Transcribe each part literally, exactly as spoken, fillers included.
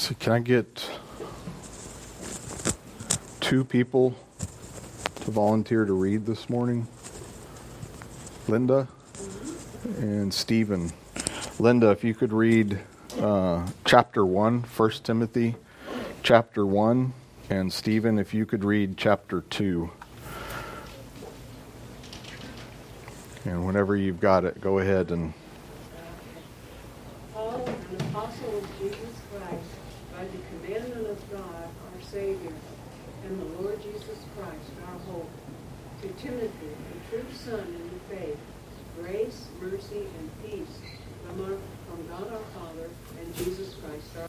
So can I get two people to volunteer to read this morning? Linda and Stephen. Linda, if you could read uh, chapter one, First Timothy chapter one, and Stephen, if you could read chapter two. And whenever you've got it, go ahead and... Paul, an apostle of Jesus Christ, by the commandment of God, our Savior, and the Lord Jesus Christ, our hope, to Timothy, the true son in the faith, grace, mercy, and peace from, our, from God our Father and Jesus Christ our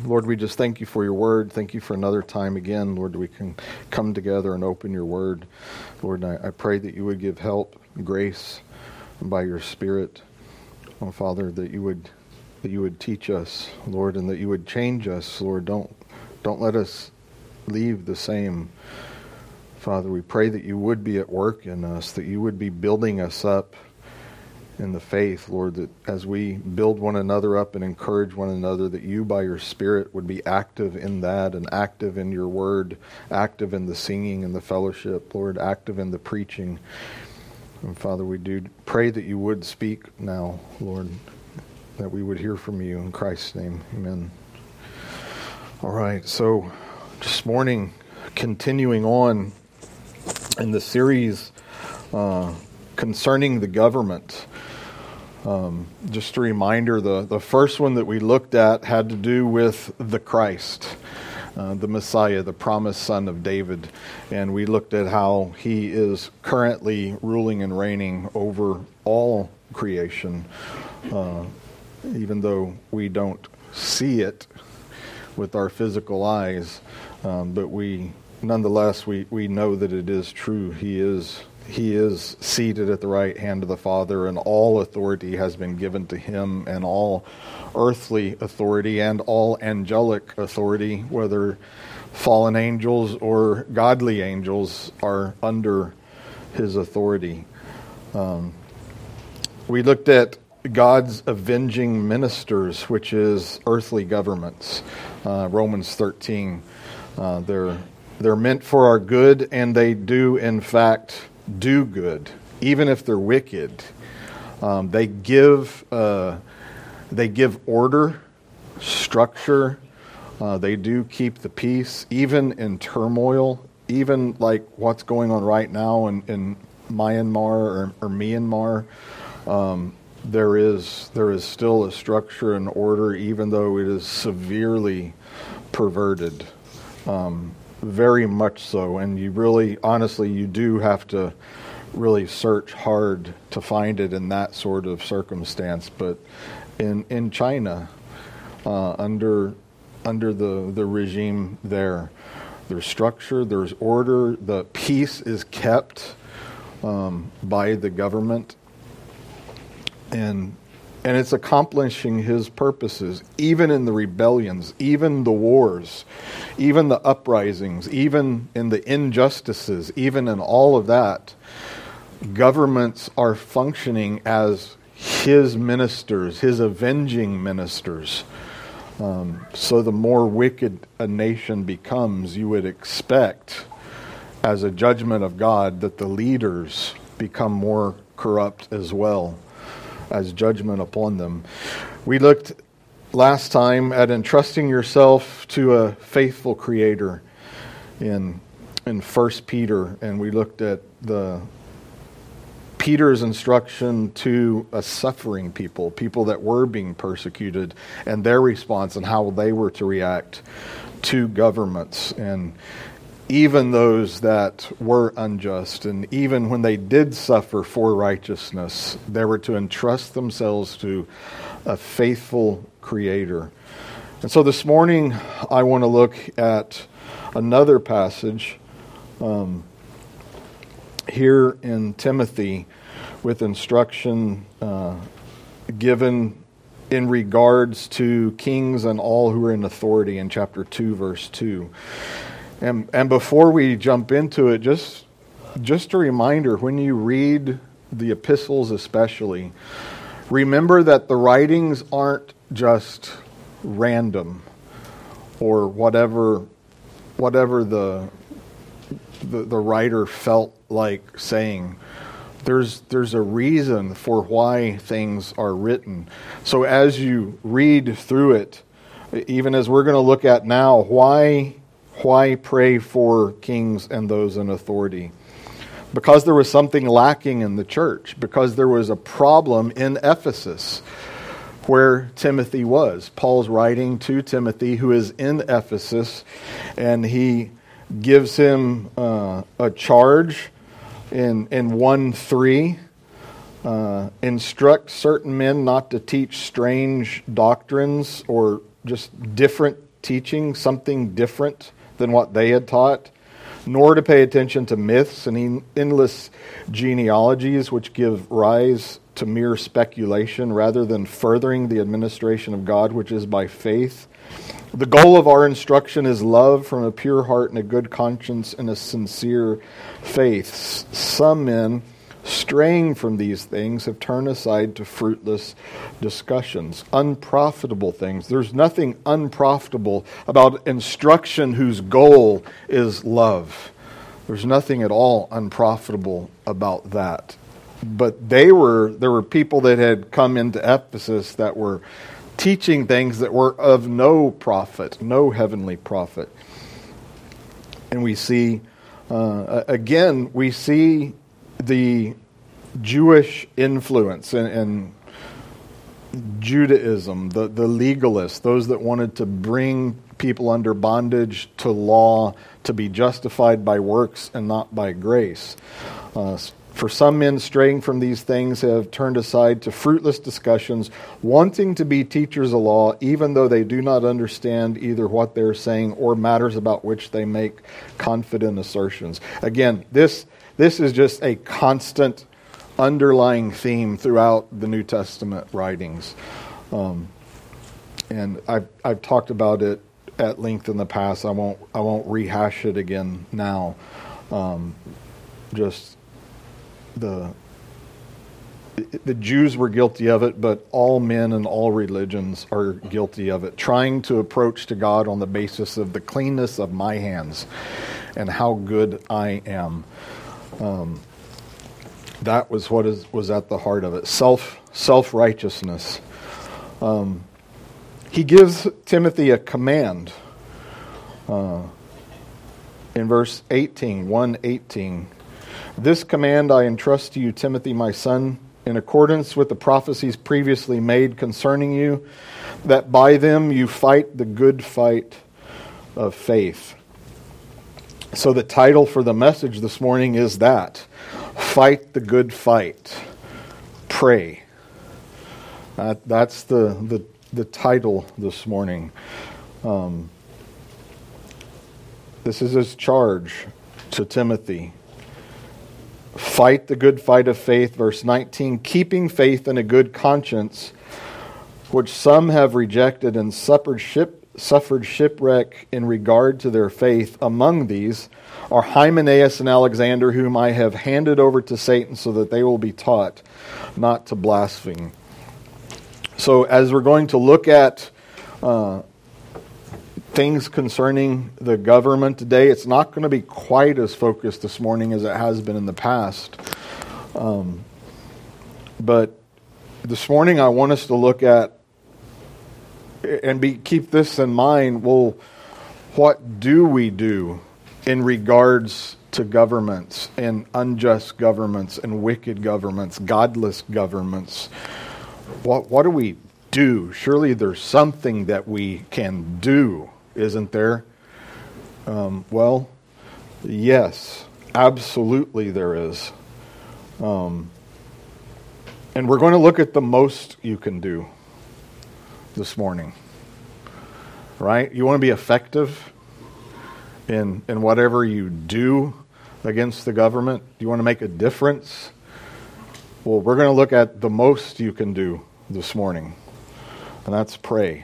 Lord, we just thank you for your word. Thank you for another time again, Lord, we can come together and open your word. Lord, I, I pray that you would give help, grace by your Spirit. Oh, Father, that you would that you would teach us, Lord, and that you would change us, Lord. Don't don't let us leave the same. Father, we pray that you would be at work in us, that you would be building us up in the faith, Lord, that as we build one another up and encourage one another, that you by your Spirit would be active in that and active in your word, active in the singing and the fellowship, Lord, active in the preaching. And Father, we do pray that you would speak now, Lord, that we would hear from you in Christ's name. Amen. All right, so this morning, continuing on in the series uh, concerning the government. Um, just a reminder, the, the first one that we looked at had to do with the Christ, uh, the Messiah, the promised son of David. And we looked at how he is currently ruling and reigning over all creation, uh, even though we don't see it with our physical eyes. Um, but we, nonetheless, we, we know that it is true. He is He is seated at the right hand of the Father, and all authority has been given to him, and all earthly authority and all angelic authority, whether fallen angels or godly angels, are under his authority. Um, we looked at God's avenging ministers, which is earthly governments. Uh, Romans thirteen. Uh, they're they're meant for our good, and they do, in fact, do good, even if they're wicked. Um, they give uh, they give order, structure. Uh, they do keep the peace, even in turmoil, even like what's going on right now in, in Myanmar or, or Myanmar. Um, there is there is still a structure and order, even though it is severely perverted. Um, Very much so, and you really, honestly, you do have to really search hard to find it in that sort of circumstance. But in in China, uh, under under the, the regime there, there's structure, there's order, the peace is kept um, by the government, and and it's accomplishing his purposes, even in the rebellions, even the wars, even the uprisings, even in the injustices, even in all of that. Governments are functioning as his ministers, his avenging ministers. Um, so the more wicked a nation becomes, you would expect, as a judgment of God, that the leaders become more corrupt as well, as judgment upon them. We looked last time at entrusting yourself to a faithful Creator in in First Peter, and we looked at the Peter's instruction to a suffering people, people that were being persecuted, and their response and how they were to react to governments, and even those that were unjust, and even when they did suffer for righteousness, they were to entrust themselves to a faithful Creator. And so this morning, I want to look at another passage um, here in Timothy with instruction uh, given in regards to kings and all who are in authority in chapter two, verse two. And and before we jump into it, just just a reminder, when you read the epistles especially, remember that the writings aren't just random or whatever whatever the the, the writer felt like saying. There's there's a reason for why things are written. So as you read through it, even as we're going to look at now, why Why pray for kings and those in authority? Because there was something lacking in the church. Because there was a problem in Ephesus where Timothy was. Paul's writing to Timothy, who is in Ephesus, and he gives him uh, a charge in, in one three. Uh, instruct certain men not to teach strange doctrines or just different teaching something different than what they had taught, nor to pay attention to myths and endless genealogies which give rise to mere speculation rather than furthering the administration of God, which is by faith. The goal of our instruction is love from a pure heart and a good conscience and a sincere faith. Some men, straying from these things, have turned aside to fruitless discussions, unprofitable things. There's nothing unprofitable about instruction whose goal is love. There's nothing at all unprofitable about that. But they were there were people that had come into Ephesus that were teaching things that were of no profit, no heavenly profit. And we see, uh, again, we see the Jewish influence and, and Judaism, the, the legalists, those that wanted to bring people under bondage to law to be justified by works and not by grace. Uh, For some men straying from these things have turned aside to fruitless discussions, wanting to be teachers of law, even though they do not understand either what they're saying or matters about which they make confident assertions. Again, this this is just a constant underlying theme throughout the New Testament writings. Um, and I've I've talked about it at length in the past. I won't I won't rehash it again now. Um, just The the Jews were guilty of it, but all men and all religions are guilty of it, trying to approach to God on the basis of the cleanness of my hands and how good I am. Um, that was what is, was at the heart of it. Self, self-righteousness. Um, he gives Timothy a command uh, in verse eighteen, one eighteen. This command I entrust to you, Timothy, my son, in accordance with the prophecies previously made concerning you, that by them you fight the good fight of faith. So the title for the message this morning is that, Fight the Good Fight. Pray. That, that's the, the, the title this morning. Um, this is his charge to Timothy. Fight the good fight of faith, verse nineteen, keeping faith and a good conscience, which some have rejected and suffered, ship, suffered shipwreck in regard to their faith. Among these are Hymenaeus and Alexander, whom I have handed over to Satan so that they will be taught not to blaspheme. So as we're going to look at uh, things concerning the government today, it's not going to be quite as focused this morning as it has been in the past. Um, but this morning I want us to look at and be keep this in mind. Well, what do we do in regards to governments and unjust governments and wicked governments, godless governments? What what do we do? Surely there's something that we can do, isn't there? Um, well, yes, absolutely there is. Um, and we're going to look at the most you can do this morning. Right? You want to be effective in in whatever you do against the government? Do you want to make a difference? Well, we're going to look at the most you can do this morning, and that's pray.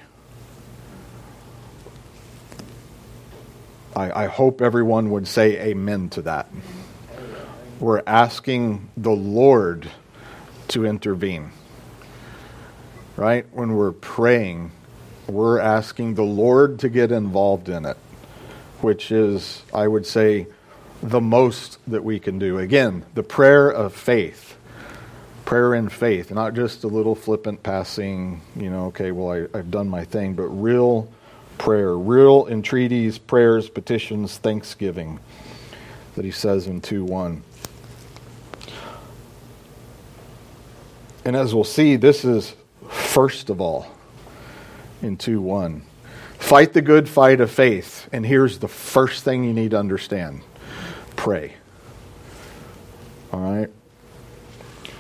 I, I hope everyone would say amen to that. We're asking the Lord to intervene. Right? When we're praying, we're asking the Lord to get involved in it, which is, I would say, the most that we can do. Again, the prayer of faith. Prayer in faith, not just a little flippant passing, you know, okay, well, I, I've done my thing, but real prayer, real entreaties, prayers, petitions, thanksgiving, that he says in two one. And as we'll see, this is first of all in two one. Fight the good fight of faith. And here's the first thing you need to understand. Pray. All right?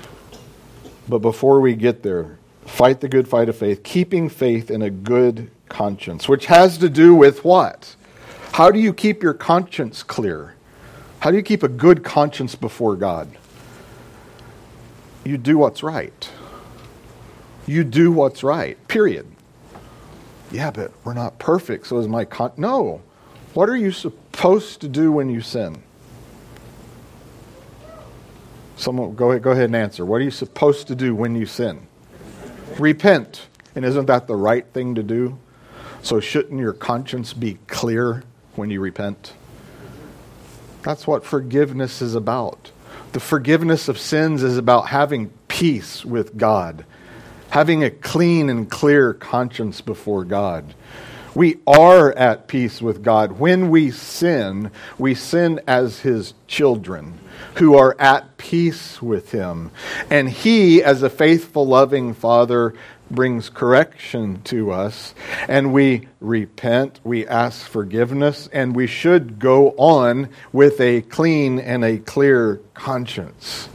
But before we get there, fight the good fight of faith, keeping faith in a good conscience, which has to do with what? How do you keep your conscience clear? How do you keep a good conscience before God? You do what's right. You do what's right, period. Yeah, but we're not perfect, so is my con... No. What are you supposed to do when you sin? Someone, go ahead, go ahead and answer. What are you supposed to do when you sin? Repent. And isn't that the right thing to do? So shouldn't your conscience be clear when you repent? That's what forgiveness is about. The forgiveness of sins is about having peace with God, having a clean and clear conscience before God. We are at peace with God. When we sin, we sin as His children who are at peace with Him. And He, as a faithful, loving Father, brings correction to us. And we repent, we ask forgiveness, and we should go on with a clean and a clear conscience.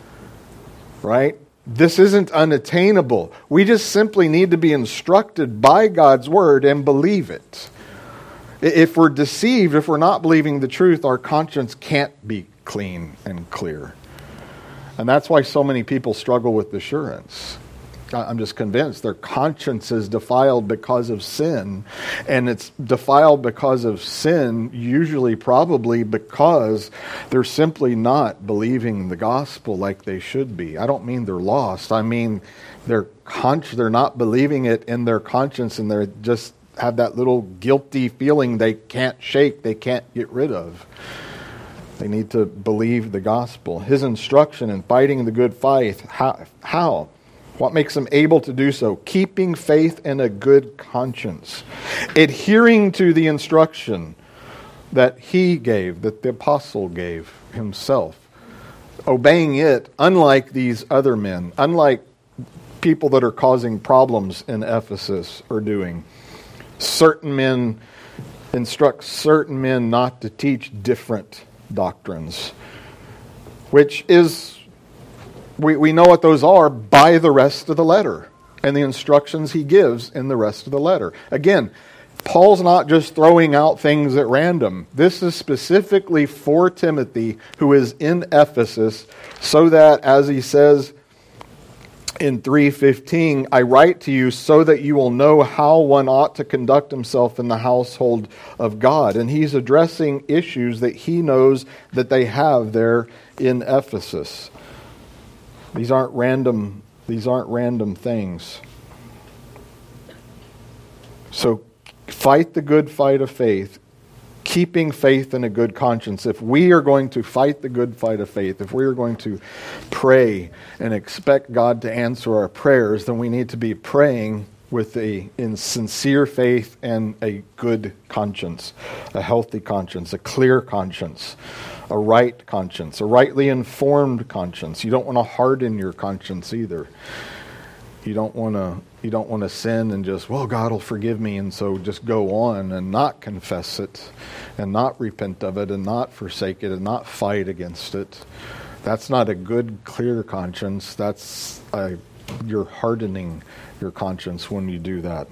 Right? This isn't unattainable. We just simply need to be instructed by God's Word and believe it. If we're deceived, if we're not believing the truth, our conscience can't be clean and clear. And that's why so many people struggle with assurance. I'm just convinced their conscience is defiled because of sin. And it's defiled because of sin, usually probably because they're simply not believing the gospel like they should be. I don't mean they're lost. I mean they're con- they're not believing it in their conscience, and they just have that little guilty feeling they can't shake, they can't get rid of. They need to believe the gospel. His instruction in fighting the good fight, how? how? What makes them able to do so? Keeping faith and a good conscience. Adhering to the instruction that he gave, that the apostle gave himself. Obeying it, unlike these other men, unlike people that are causing problems in Ephesus are doing. Certain men instruct certain men not to teach different doctrines, which is... We we know what those are by the rest of the letter and the instructions he gives in the rest of the letter. Again, Paul's not just throwing out things at random. This is specifically for Timothy, who is in Ephesus, so that, as he says in three fifteen, I write to you so that you will know how one ought to conduct himself in the household of God. And he's addressing issues that he knows that they have there in Ephesus. These aren't random, these aren't random things. So fight the good fight of faith, keeping faith and a good conscience. If we are going to fight the good fight of faith, if we are going to pray and expect God to answer our prayers, then we need to be praying with a in sincere faith and a good conscience, a healthy conscience, a clear conscience. A right conscience, a rightly informed conscience. You don't want to harden your conscience either. You don't want to you don't want to sin and just, well, God will forgive me, and so just go on and not confess it and not repent of it and not forsake it and not fight against it. That's not a good, clear conscience. That's a, you're hardening your conscience when you do that.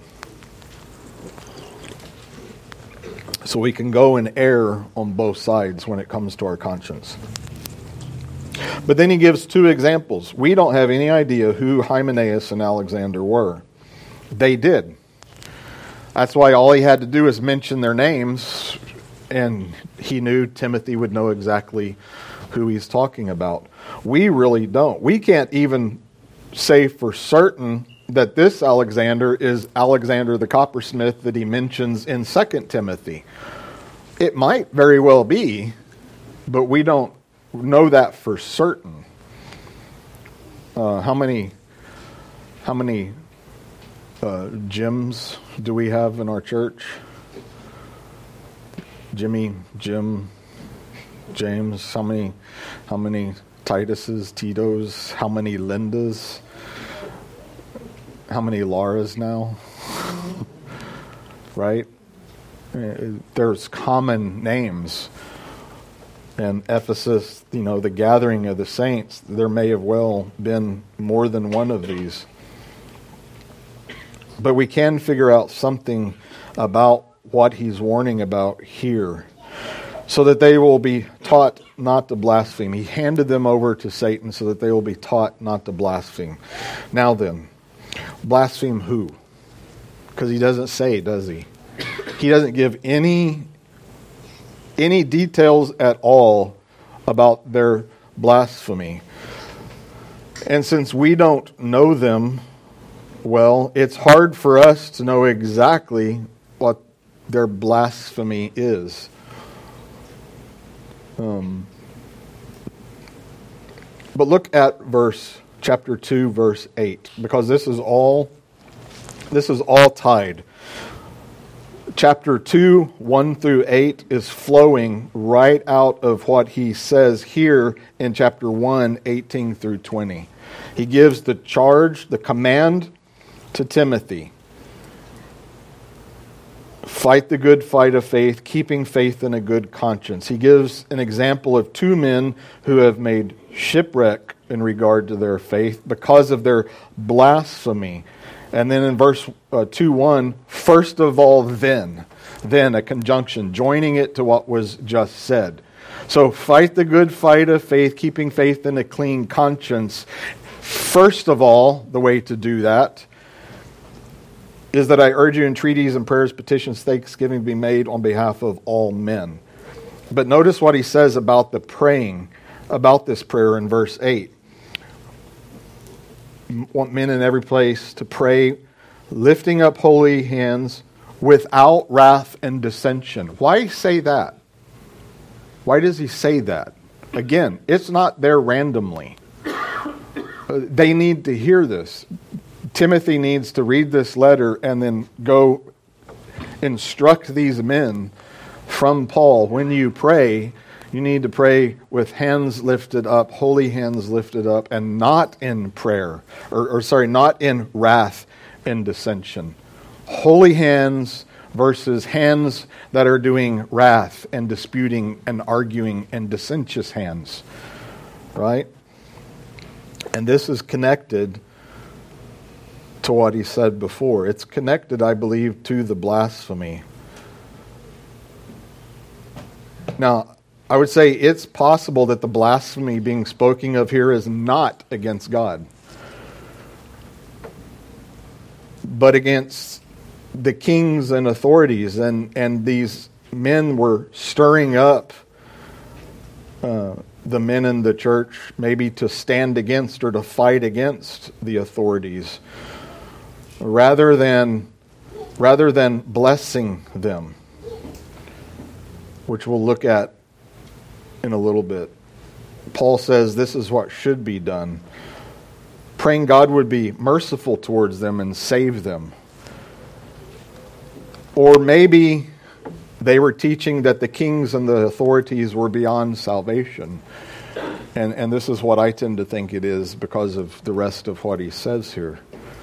So we can go and err on both sides when it comes to our conscience. But then he gives two examples. We don't have any idea who Hymenaeus and Alexander were. They did. That's why all he had to do is mention their names, and he knew Timothy would know exactly who he's talking about. We really don't. We can't even say for certain that this Alexander is Alexander the coppersmith that he mentions in Second Timothy. It might very well be, but we don't know that for certain. Uh, how many how many uh, Jims do we have in our church? Jimmy, Jim, James. How many how many Tituses, Titos? How many Lindas? How many Lauras now? Right? There's common names. And Ephesus, you know, the gathering of the saints, there may have well been more than one of these. But we can figure out something about what he's warning about here, so that they will be taught not to blaspheme. He handed them over to Satan so that they will be taught not to blaspheme. Now then, blaspheme who? Because he doesn't say, does he? He doesn't give any, any details at all about their blasphemy. And since we don't know them well, it's hard for us to know exactly what their blasphemy is. Um, but look at verse chapter two, verse eight, because this is all this is all tied. Chapter two, one through eight is flowing right out of what he says here in chapter one, eighteen through twenty. He gives the charge, the command to Timothy. Fight the good fight of faith, keeping faith in a good conscience. He gives an example of two men who have made shipwreck in regard to their faith because of their blasphemy. And then in verse uh, two one, first of all then, then a conjunction, joining it to what was just said. So fight the good fight of faith, keeping faith in a clean conscience. First of all, the way to do that is that I urge you, entreaties and prayers, petitions, thanksgiving be made on behalf of all men. But notice what he says about the praying, about this prayer in verse eight. Want men in every place to pray, lifting up holy hands without wrath and dissension. Why say that? Why does he say that? Again, it's not there randomly. They need to hear this. Timothy needs to read this letter and then go instruct these men from Paul. When you pray, you need to pray with hands lifted up, holy hands lifted up, and not in prayer, or, or sorry, not in wrath and dissension. Holy hands versus hands that are doing wrath and disputing and arguing, and dissentious hands, right? And this is connected to what he said before. It's connected, I believe, to the blasphemy. Now, I would say it's possible that the blasphemy being spoken of here is not against God, but against the kings and authorities, and, and these men were stirring up uh, the men in the church, maybe to stand against or to fight against the authorities, rather than rather than blessing them, which we'll look at in a little bit. Paul says this is what should be done, praying God would be merciful towards them and save them. Or maybe they were teaching that the kings and the authorities were beyond salvation. And, and this is what I tend to think it is because of the rest of what he says here.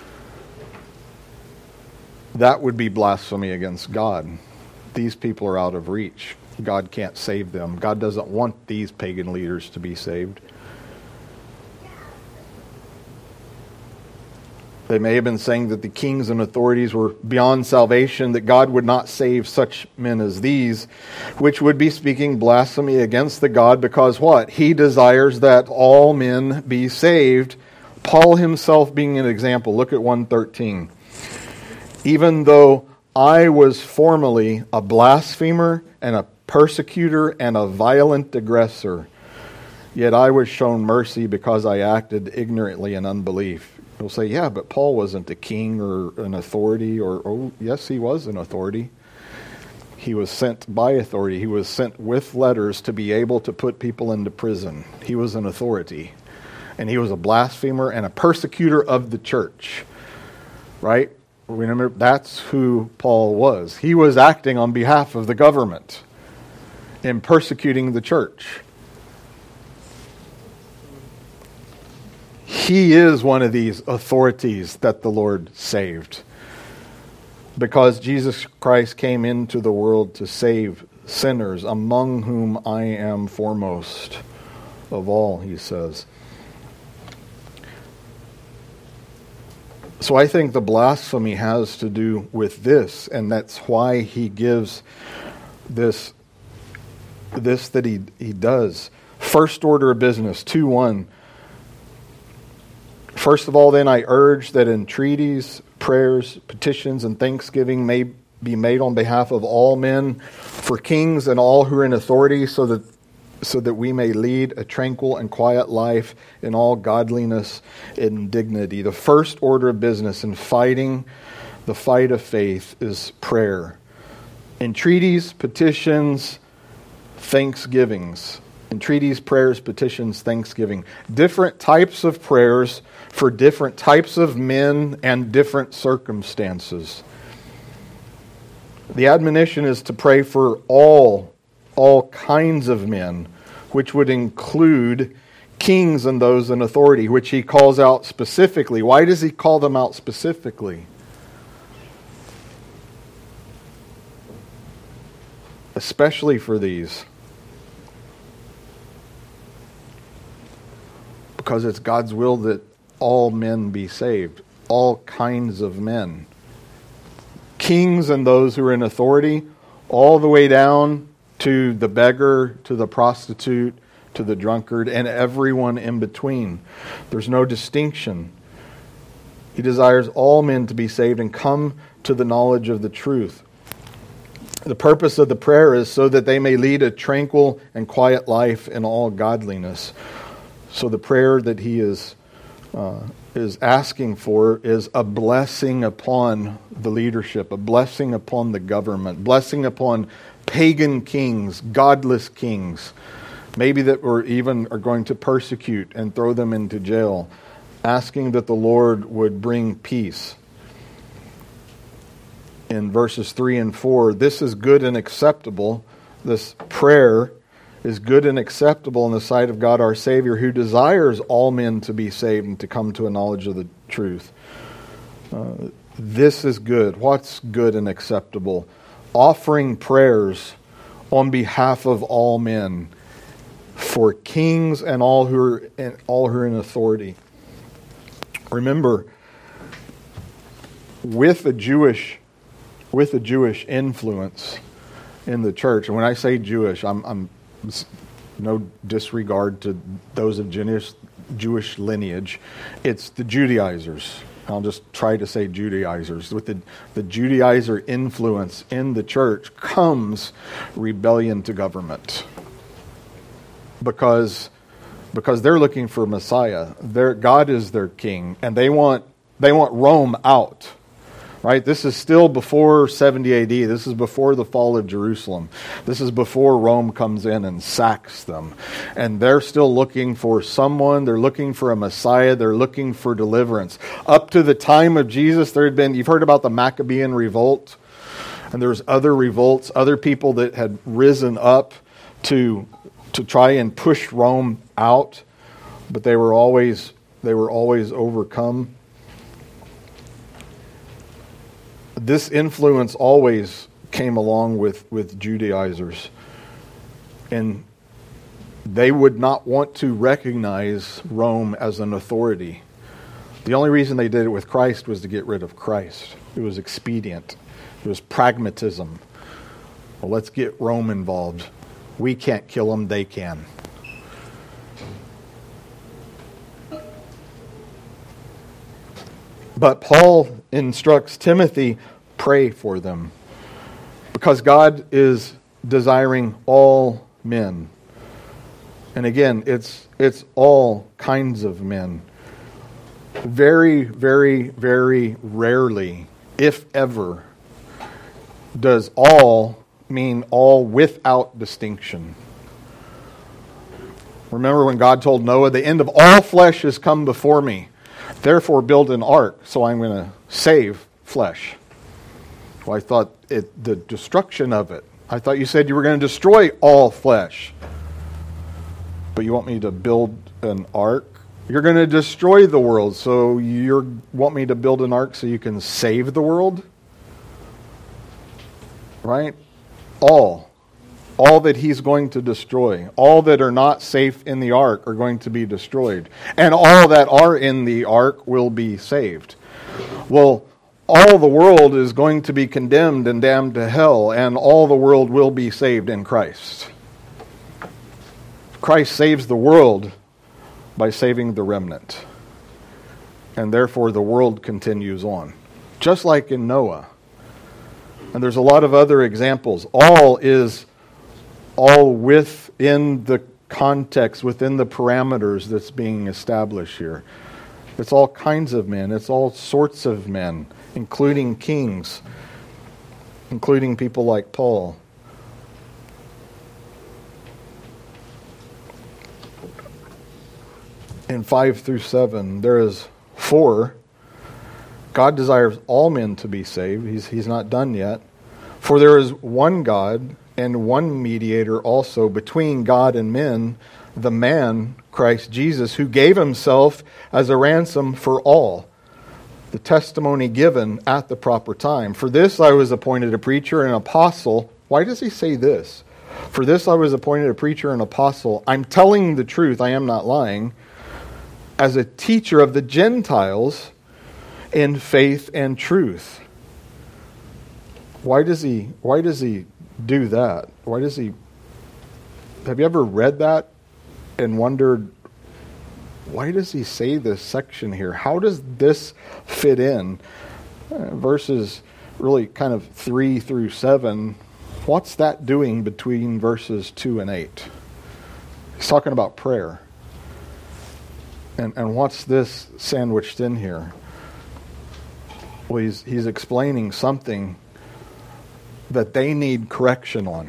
That would be blasphemy against God. These people are out of reach. God can't save them. God doesn't want these pagan leaders to be saved. They may have been saying that the kings and authorities were beyond salvation, that God would not save such men as these, which would be speaking blasphemy against the God, because what? He desires that all men be saved. Paul himself being an example. Look at one thirteen. Even though I was formerly a blasphemer and a persecutor and a violent aggressor, yet I was shown mercy because I acted ignorantly in unbelief. You'll say, yeah, but Paul wasn't a king or an authority, or, oh, yes, he was an authority. He was sent by authority. He was sent with letters to be able to put people into prison. He was an authority. And he was a blasphemer and a persecutor of the church. Right? Remember, that's who Paul was. He was acting on behalf of the government in persecuting the church. He is one of these authorities that the Lord saved, because Jesus Christ came into the world to save sinners, among whom I am foremost of all, he says. So I think the blasphemy has to do with this, and that's why he gives this this that he, he does. First order of business, two one. First of all, then, I urge that entreaties, prayers, petitions, and thanksgiving may be made on behalf of all men, for kings and all who are in authority, so that so that we may lead a tranquil and quiet life in all godliness and dignity. The first order of business in fighting the fight of faith is prayer. Entreaties, petitions, thanksgivings. Entreaties, prayers, petitions, thanksgiving. Different types of prayers for different types of men and different circumstances. The admonition is to pray for all, all kinds of men, which would include kings and those in authority, which he calls out specifically. Why does he call them out specifically? Especially for these. Because it's God's will that all men be saved. All kinds of men. Kings and those who are in authority, all the way down to the beggar, to the prostitute, to the drunkard, and everyone in between. There's no distinction. He desires all men to be saved and come to the knowledge of the truth. The purpose of the prayer is so that they may lead a tranquil and quiet life in all godliness. So the prayer that he is uh, is asking for is a blessing upon the leadership, a blessing upon the government, blessing upon pagan kings, godless kings, maybe that were even are going to persecute and throw them into jail, asking that the Lord would bring peace. In verses three and four, this is good and acceptable. This prayer is good and acceptable in the sight of God our Savior, who desires all men to be saved and to come to a knowledge of the truth. Uh, this is good. What's good and acceptable? Offering prayers on behalf of all men, for kings and all who are in, all who are in authority. Remember, with a Jewish with a Jewish influence in the church, and when I say Jewish, I'm, I'm no disregard to those of Jewish Jewish lineage. It's the Judaizers. I'll just try to say Judaizers. With the, the Judaizer influence in the church comes rebellion to government. Because, because they're looking for Messiah. Their, God is their king, and they want they want Rome out. Right? This is still before seventy A D. This is before the fall of Jerusalem. This is before Rome comes in and sacks them. And they're still looking for someone. They're looking for a Messiah. They're looking for deliverance. Up to the time of Jesus, there had been, you've heard about the Maccabean revolt. And there's other revolts, other people that had risen up to, to try and push Rome out. But they were always, they were always overcome. This influence always came along with, with Judaizers. And they would not want to recognize Rome as an authority. The only reason they did it with Christ was to get rid of Christ. It was expedient. It was pragmatism. Well, let's get Rome involved. We can't kill them, they can. But Paul instructs Timothy, pray for them. Because God is desiring all men. And again, it's it's all kinds of men. Very, very, very rarely, if ever, does all mean all without distinction. Remember when God told Noah, the end of all flesh has come before me. Therefore build an ark, so I'm going to save flesh. Well, I thought it, the destruction of it. I thought you said you were going to destroy all flesh. But you want me to build an ark? You're going to destroy the world, so you want me to build an ark so you can save the world? Right? All. all that he's going to destroy. All that are not safe in the ark are going to be destroyed. And all that are in the ark will be saved. Well, all the world is going to be condemned and damned to hell, and all the world will be saved in Christ. Christ saves the world by saving the remnant. And therefore the world continues on. Just like in Noah. And there's a lot of other examples. All is all within the context, within the parameters that's being established here. It's all kinds of men. It's all sorts of men, including kings, including people like Paul. In five through seven, there is four. God desires all men to be saved. He's, he's not done yet. For there is one God and one mediator also between God and men, the man, Christ Jesus, who gave himself as a ransom for all. The testimony given at the proper time. For this I was appointed a preacher and apostle. Why does he say this? For this I was appointed a preacher and apostle. I'm telling the truth, I am not lying. As a teacher of the Gentiles in faith and truth. Why does he why does he do that? Why does he Have you ever read that and wondered, why does he say this section here? How does this fit in? Uh, verses really kind of three through seven. What's that doing between verses two and eight? He's talking about prayer. And and what's this sandwiched in here? Well, he's, he's explaining something that they need correction on.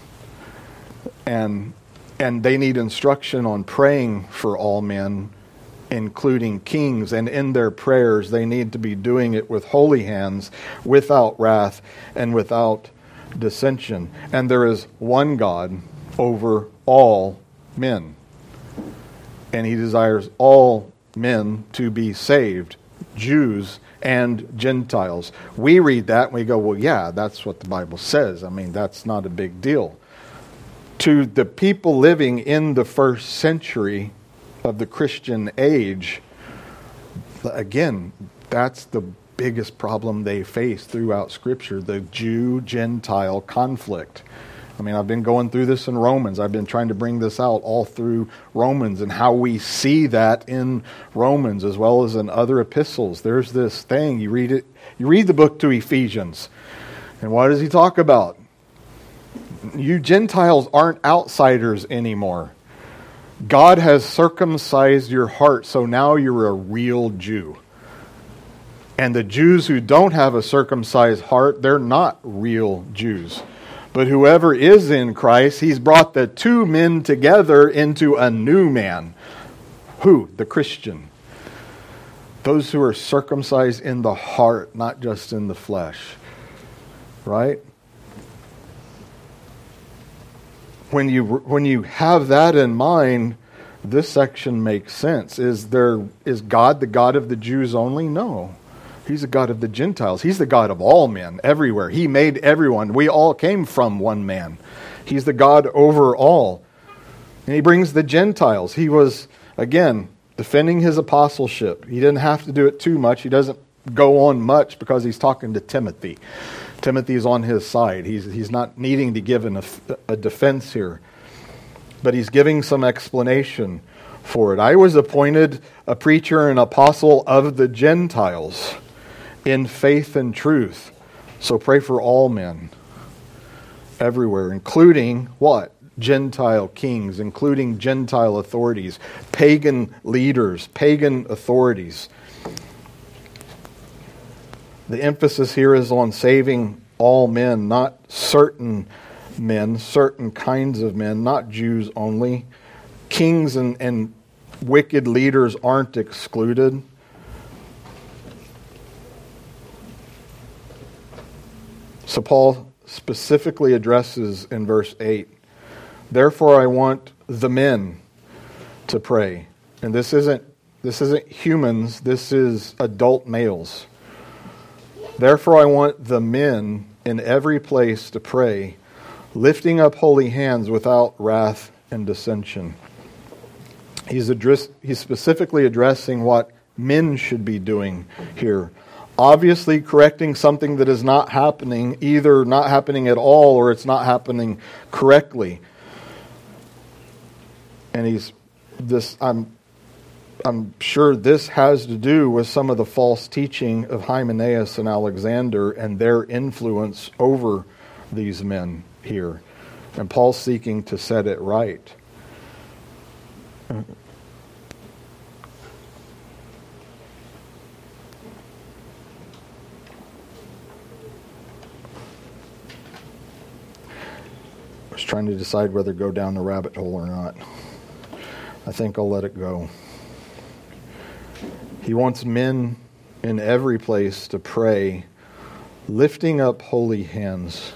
And and they need instruction on praying for all men, including kings. And in their prayers, they need to be doing it with holy hands, without wrath, and without dissension. And there is one God over all men. And he desires all men to be saved, Jews and Gentiles. We read that and we go, well, yeah, that's what the Bible says. I mean, that's not a big deal. To the people living in the first century of the Christian age, again, that's the biggest problem they face throughout Scripture, the Jew-Gentile conflict. I mean, I've been going through this in Romans. I've been trying to bring this out all through Romans and how we see that in Romans as well as in other epistles. There's this thing, you read it, you read the book to Ephesians, and what does he talk about? You Gentiles aren't outsiders anymore. God has circumcised your heart, so now you're a real Jew. And the Jews who don't have a circumcised heart, they're not real Jews. But whoever is in Christ, he's brought the two men together into a new man. Who? The Christian. Those who are circumcised in the heart, not just in the flesh. Right? When you when you have that in mind, this section makes sense. Is there is God the God of the Jews only? No. He's the God of the Gentiles. He's the God of all men, everywhere. He made everyone. We all came from one man. He's the God over all. And he brings the Gentiles. He was, again, defending his apostleship. He didn't have to do it too much. He doesn't go on much because he's talking to Timothy. Timothy is on his side. He's, he's not needing to give an, a defense here. But he's giving some explanation for it. I was appointed a preacher and apostle of the Gentiles in faith and truth. So pray for all men everywhere, including what? Gentile kings, including Gentile authorities, pagan leaders, pagan authorities. The emphasis here is on saving all men, not certain men, certain kinds of men, not Jews only. Kings and, and wicked leaders aren't excluded. So Paul specifically addresses in verse eight, therefore I want the men to pray. And this isn't this isn't humans, this is adult males. Therefore I want the men in every place to pray, lifting up holy hands without wrath and dissension. He's address, he's specifically addressing what men should be doing here. Obviously correcting something that is not happening, either not happening at all or it's not happening correctly. And he's this I'm I'm sure this has to do with some of the false teaching of Hymenaeus and Alexander and their influence over these men here. And Paul's seeking to set it right. I was trying to decide whether to go down the rabbit hole or not. I think I'll let it go. He wants men in every place to pray, lifting up holy hands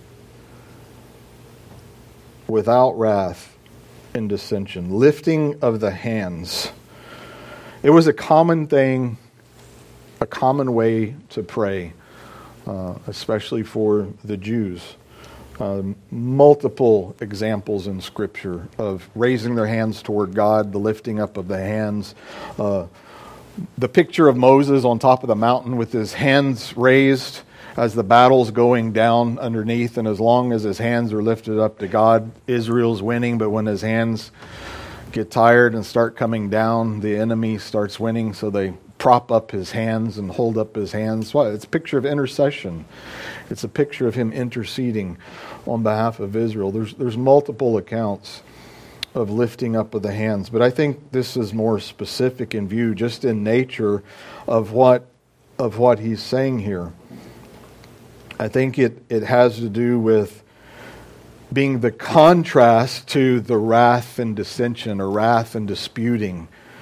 without wrath and dissension. Lifting of the hands. It was a common thing, a common way to pray, uh, especially for the Jews. Uh, multiple examples in Scripture of raising their hands toward God, the lifting up of the hands. Uh, the picture of Moses on top of the mountain with his hands raised as the battle's going down underneath, and as long as his hands are lifted up to God, Israel's winning, but when his hands get tired and start coming down, the enemy starts winning, so they prop up his hands and hold up his hands. Well, it's a picture of intercession. It's a picture of him interceding on behalf of Israel. There's there's multiple accounts of lifting up of the hands, but I think this is more specific in view, just in nature of what of what he's saying here. I think it, it has to do with being the contrast to the wrath and dissension, or wrath and disputing.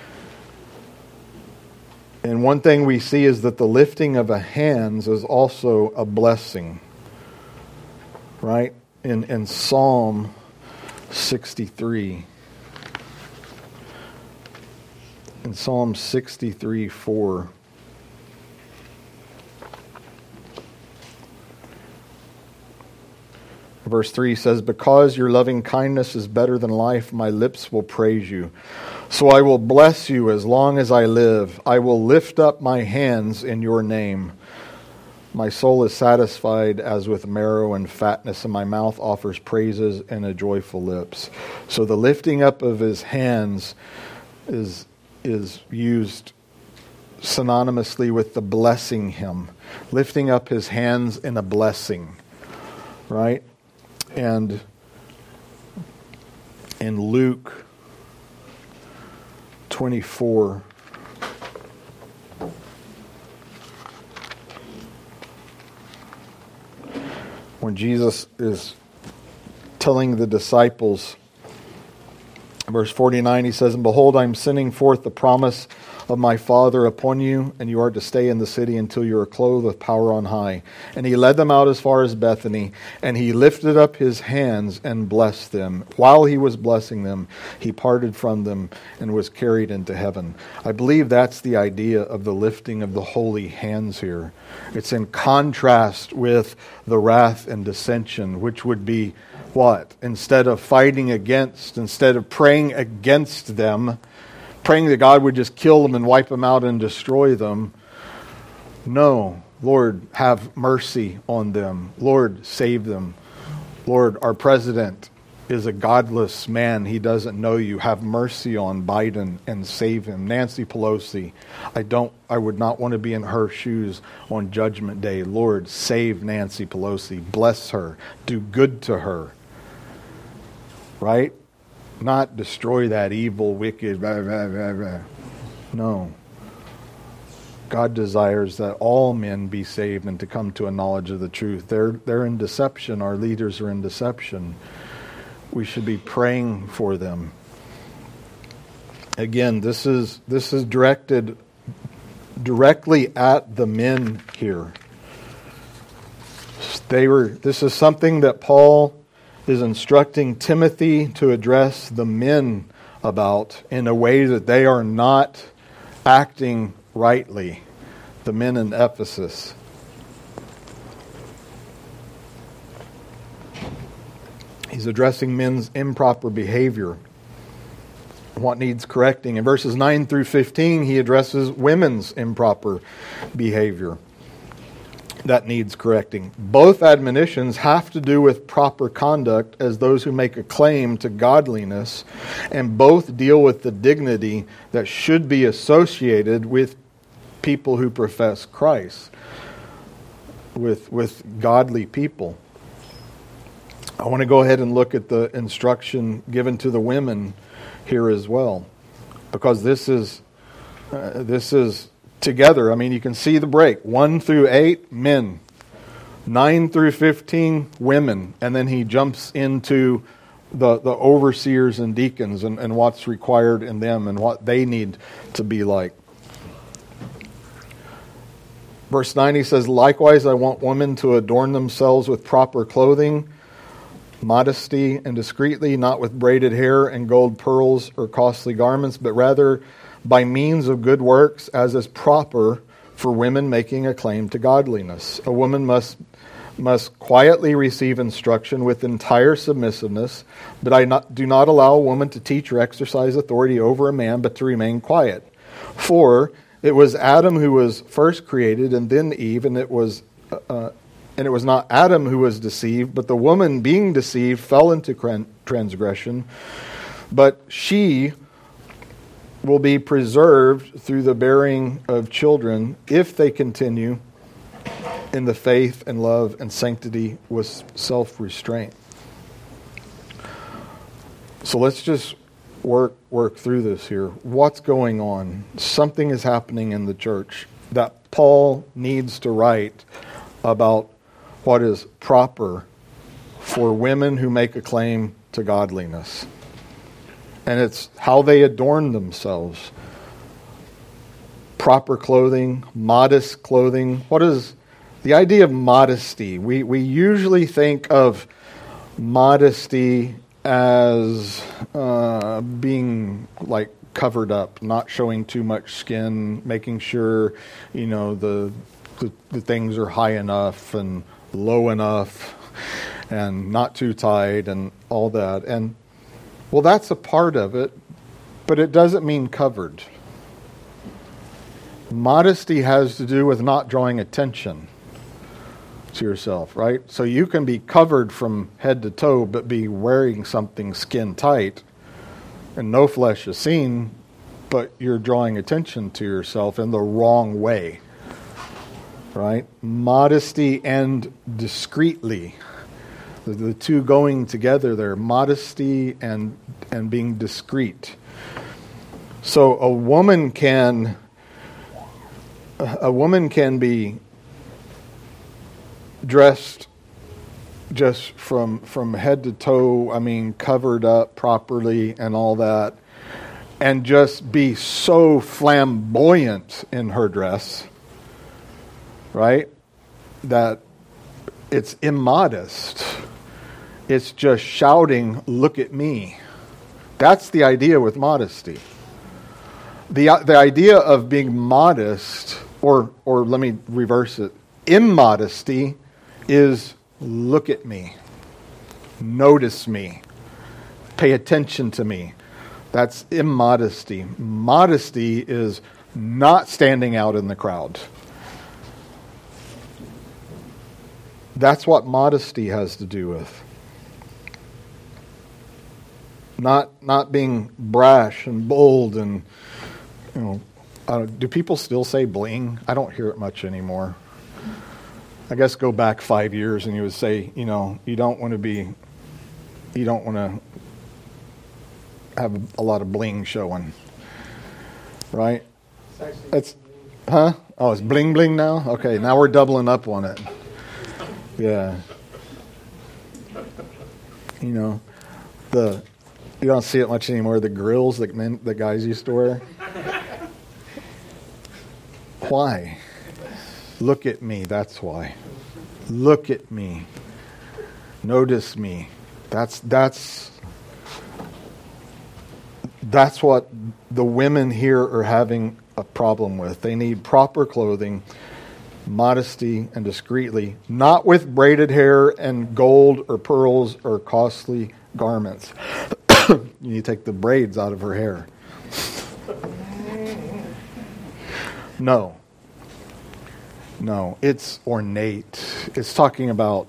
And one thing we see is that the lifting of the hands is also a blessing. Right? In, in Psalm sixty-three. In Psalm sixty-three four. Verse three says, "Because your loving kindness is better than life, my lips will praise you. So I will bless you as long as I live. I will lift up my hands in your name. My soul is satisfied as with marrow and fatness, and my mouth offers praises and a joyful lips." So the lifting up of his hands is, is used synonymously with the blessing him. Lifting up his hands in a blessing. Right? And in Luke twenty-four, when Jesus is telling the disciples, verse forty-nine, he says, "And behold, I am sending forth the promise of my Father upon you, and you are to stay in the city until you are clothed with power on high." And he led them out as far as Bethany, and he lifted up his hands and blessed them. While he was blessing them, he parted from them and was carried into heaven. I believe that's the idea of the lifting of the holy hands here. It's in contrast with the wrath and dissension, which would be what? Instead of fighting against, instead of praying against them, praying that God would just kill them and wipe them out and destroy them. No, Lord, have mercy on them. Lord, save them. Lord, our president is a godless man. He doesn't know you. Have mercy on Biden and save him. Nancy Pelosi, I don't. I would not want to be in her shoes on Judgment Day. Lord, save Nancy Pelosi. Bless her. Do good to her. Right? Not destroy that evil, wicked, blah, blah, blah, blah. No. God desires that all men be saved and to come to a knowledge of the truth. They're, they're in deception. Our leaders are in deception. We should be praying for them. Again, this is this is directed directly at the men here. They were. This is something that Paul is instructing Timothy to address the men about in a way that they are not acting rightly, the men in Ephesus. He's addressing men's improper behavior, what needs correcting. In verses nine through fifteen, he addresses women's improper behavior that needs correcting. Both admonitions have to do with proper conduct as those who make a claim to godliness, and both deal with the dignity that should be associated with people who profess Christ, with, with godly people. I want to go ahead and look at the instruction given to the women here as well, because this is uh, this is together. I mean, you can see the break. One through eight, men. Nine through fifteen, women. And then he jumps into the, the overseers and deacons and, and what's required in them and what they need to be like. Verse nine, he says, "Likewise, I want women to adorn themselves with proper clothing, modesty and discreetly, not with braided hair and gold pearls or costly garments, but rather by means of good works, as is proper for women making a claim to godliness. A woman must must quietly receive instruction with entire submissiveness, but I not, do not allow a woman to teach or exercise authority over a man, but to remain quiet. For it was Adam who was first created, and then Eve, and it was uh, and it was not Adam who was deceived, but the woman, being deceived, fell into transgression. But she will be preserved through the bearing of children if they continue in the faith and love and sanctity with self-restraint." So let's just work work through this here. What's going on? Something is happening in the church that Paul needs to write about what is proper for women who make a claim to godliness. And it's how they adorn themselves. Proper clothing, modest clothing. What is the idea of modesty? We we usually think of modesty as uh, being like covered up, not showing too much skin, making sure, you know, the, the the things are high enough and low enough and not too tight and all that. And well, that's a part of it, but it doesn't mean covered. Modesty has to do with not drawing attention to yourself, right? So you can be covered from head to toe, but be wearing something skin tight, and no flesh is seen, but you're drawing attention to yourself in the wrong way, right? Modesty and discreetly. The two going together there, modesty and and being discreet. So a woman can a woman can be dressed just from from head to toe, I mean covered up properly and all that, and just be so flamboyant in her dress, right? That it's immodest. It's just shouting, "Look at me." That's the idea with modesty. The the idea of being modest, or or let me reverse it. Immodesty is look at me. Notice me. Pay attention to me. That's immodesty. Modesty is not standing out in the crowd. That's what modesty has to do with. Not not being brash and bold and, you know, uh, do people still say bling? I don't hear it much anymore. I guess go back five years and you would say, you know, you don't want to be, you don't want to have a lot of bling showing, right? It's, huh? Oh, it's bling bling now? Okay, now we're doubling up on it. Yeah. You know, the... You don't see it much anymore. The grills that men, the guys used to wear. Why? Look at me. That's why. Look at me. Notice me. That's that's that's what the women here are having a problem with. They need proper clothing, modesty and discreetly, not with braided hair and gold or pearls or costly garments. You need to take the braids out of her hair. No. No, it's ornate. It's talking about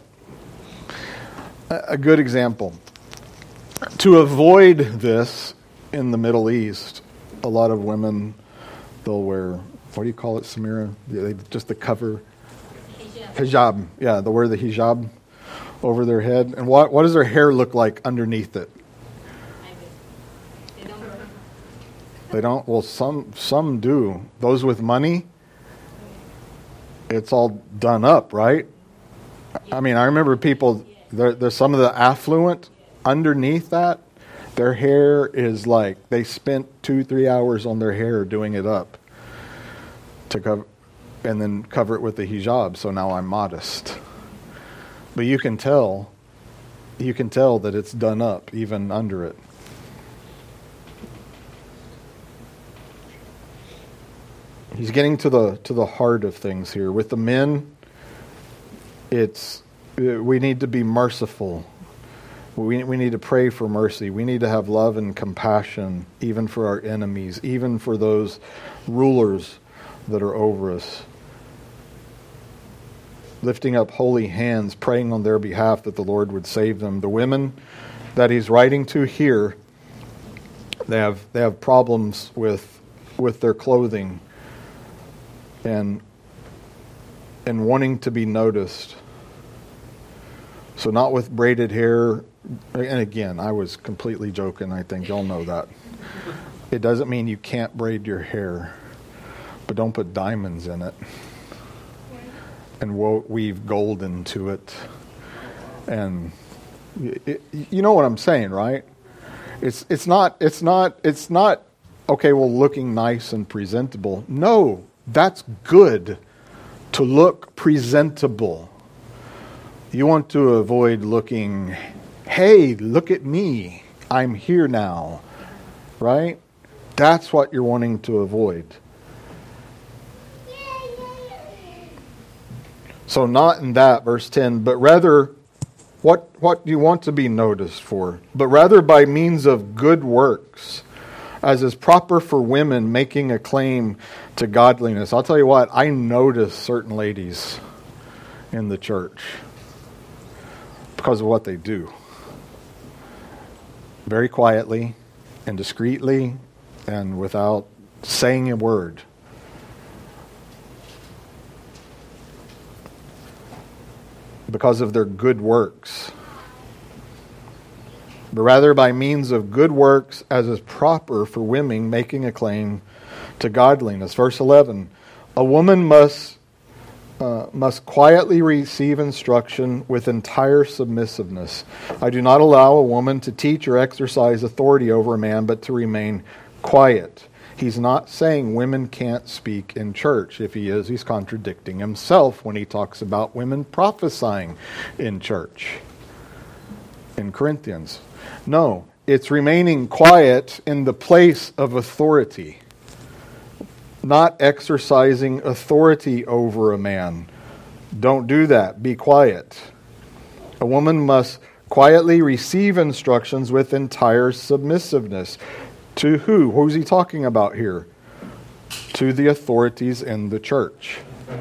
a good example. To avoid this in the Middle East, a lot of women, they'll wear, what do you call it, Samira? They, just the cover. Hijab. Hijab. Yeah, they'll wear the hijab over their head. And what, what does their hair look like underneath it? They don't. They don't? Well, some some do. Those with money, it's all done up, right? I mean, I remember people, there, there's some of the affluent underneath that, their hair is like, they spent two, three hours on their hair doing it up to cover, and then cover it with the hijab, so now I'm modest. But you can tell, you can tell that it's done up even under it. He's getting to the to the heart of things here. With the men, it's we need to be merciful. We we need to pray for mercy. We need to have love and compassion, even for our enemies, even for those rulers that are over us. Lifting up holy hands, praying on their behalf that the Lord would save them. The women that he's writing to here, they have they have problems with with their clothing. And and wanting to be noticed. So not with braided hair. And again, I was completely joking. I think y'all know that. It doesn't mean you can't braid your hair. But don't put diamonds in it. And wo- weave gold into it. And it, you know what I'm saying, right? It's it's not it's not it's not okay, well, looking nice and presentable. No. That's good to look presentable. You want to avoid looking, hey, look at me. I'm here now. Right? That's what you're wanting to avoid. So not in that, verse ten, but rather, what, what do you want to be noticed for? But rather by means of good works, as is proper for women making a claim to godliness. I'll tell you what, I notice certain ladies in the church because of what they do. Very quietly and discreetly and without saying a word. Because of their good works. But rather by means of good works as is proper for women making a claim to godliness. Verse eleven, a woman must uh, must quietly receive instruction with entire submissiveness. I do not allow a woman to teach or exercise authority over a man, but to remain quiet. He's not saying women can't speak in church. If he is, he's contradicting himself when he talks about women prophesying in church. In Corinthians. No, it's remaining quiet in the place of authority. Not exercising authority over a man. Don't do that. Be quiet. A woman must quietly receive instructions with entire submissiveness. To who? Who's he talking about here? To the authorities in the church.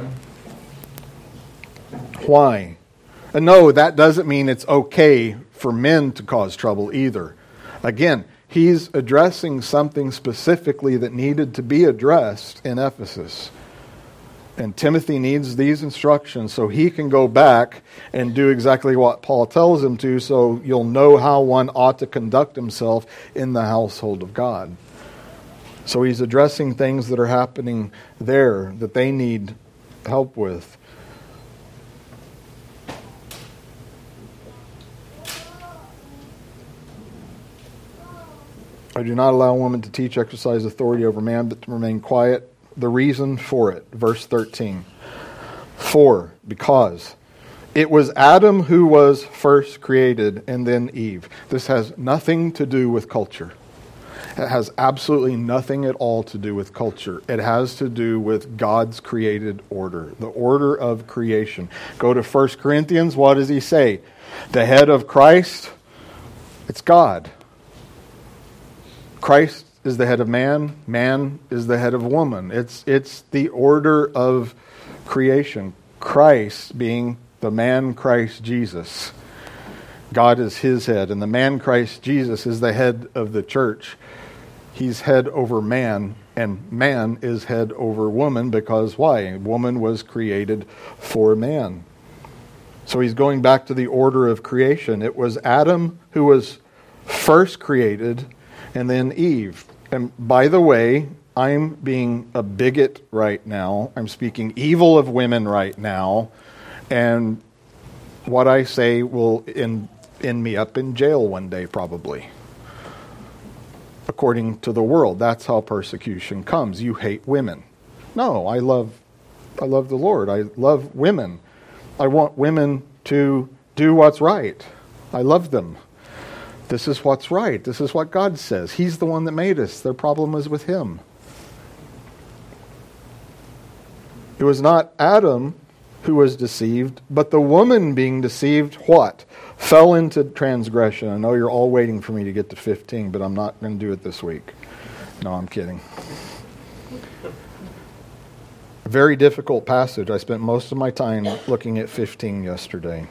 Why? And no, that doesn't mean it's okay for men to cause trouble either. Again, he's addressing something specifically that needed to be addressed in Ephesus. And Timothy needs these instructions so he can go back and do exactly what Paul tells him to, so you'll know how one ought to conduct himself in the household of God. So he's addressing things that are happening there that they need help with. I do not allow a woman to teach, exercise authority over man, but to remain quiet. The reason for it, verse thirteen. For, because, it was Adam who was first created, and then Eve. This has nothing to do with culture. It has absolutely nothing at all to do with culture. It has to do with God's created order, the order of creation. Go to First Corinthians, what does he say? The head of Christ, it's God. Christ is the head of man, man is the head of woman. It's it's the order of creation. Christ being the man Christ Jesus. God is his head, and the man Christ Jesus is the head of the church. He's head over man, and man is head over woman, because why? Woman was created for man. So he's going back to the order of creation. It was Adam who was first created, and then Eve. And by the way, I'm being a bigot right now. I'm speaking evil of women right now. And what I say will end, end me up in jail one day, probably. According to the world, that's how persecution comes. You hate women. No, I love, I love the Lord. I love women. I want women to do what's right. I love them. This is what's right. This is what God says. He's the one that made us. Their problem is with him. It was not Adam who was deceived, but the woman being deceived, what? Fell into transgression. I know you're all waiting for me to get to fifteen, but I'm not going to do it this week. No, I'm kidding. A very difficult passage. I spent most of my time looking at fifteen yesterday.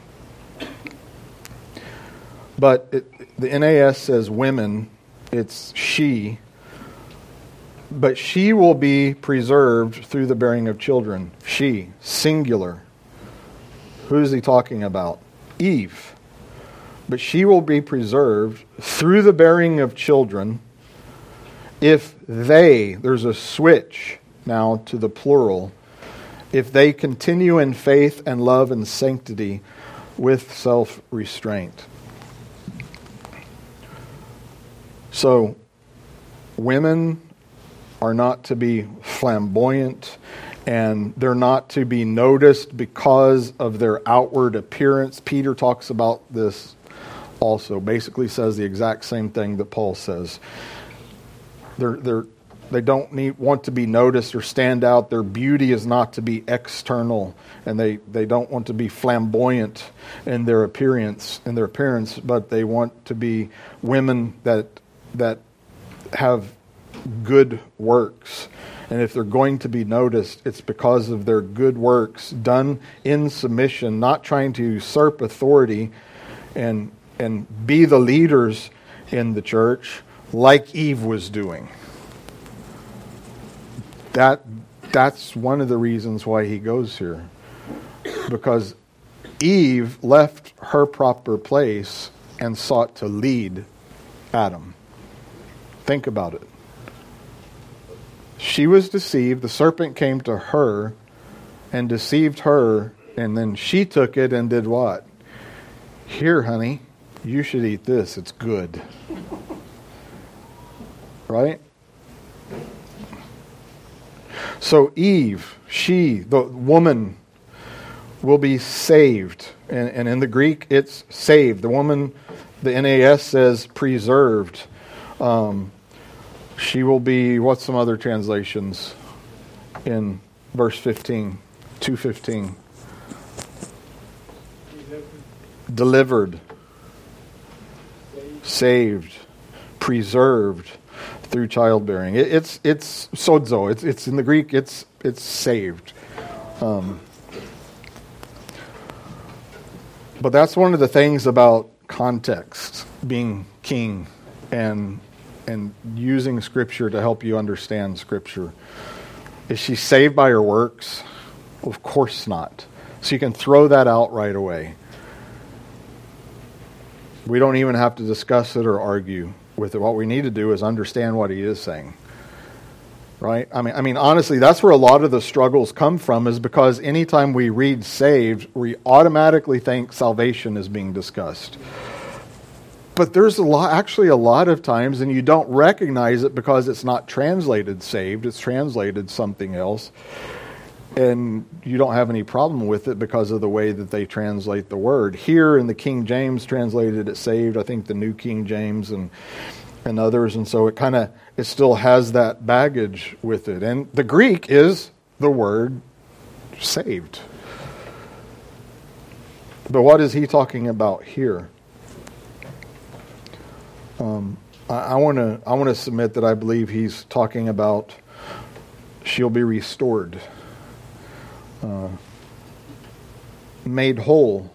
But it, the N A S says women, it's she. But she will be preserved through the bearing of children. She, singular. Who is he talking about? Eve. But she will be preserved through the bearing of children if they, there's a switch now to the plural, if they continue in faith and love and sanctity with self-restraint. So, women are not to be flamboyant, and they're not to be noticed because of their outward appearance. Peter talks about this also, basically says the exact same thing that Paul says. They're, they're, they don't need, want to be noticed or stand out. Their beauty is not to be external, and they, they don't want to be flamboyant in their appearance, in their appearance, but they want to be women that that have good works. And if they're going to be noticed, it's because of their good works done in submission, not trying to usurp authority and and be the leaders in the church like Eve was doing. That that's one of the reasons why he goes here. Because Eve left her proper place and sought to lead Adam. Think about it. She was deceived. The serpent came to her and deceived her, and then she took it and did what? Here, honey, you should eat this. It's good. Right? So Eve, she, the woman, will be saved. And, and in the Greek, it's saved. The woman, the N A S says preserved. Um, she will be, what's some other translations in verse fifteen, two fifteen? Delivered, saved, preserved through childbearing. It, it's it's sozo. It's it's in the Greek. It's it's saved. Um, but that's one of the things about context, being king, and and using Scripture to help you understand Scripture. Is she saved by her works? Of course not. So you can throw that out right away. We don't even have to discuss it or argue with it. What we need to do is understand what he is saying. Right? I mean, I mean, honestly, that's where a lot of the struggles come from, is because anytime we read saved, we automatically think salvation is being discussed. But there's a lot, actually a lot of times, and you don't recognize it because it's not translated saved, it's translated something else. And you don't have any problem with it because of the way that they translate the word. Here in the King James translated it saved, I think the New King James, and and others, and so it kind of it still has that baggage with it. And the Greek is the word saved. But what is he talking about here? Um, I want to I want to submit that I believe he's talking about she'll be restored, uh, made whole,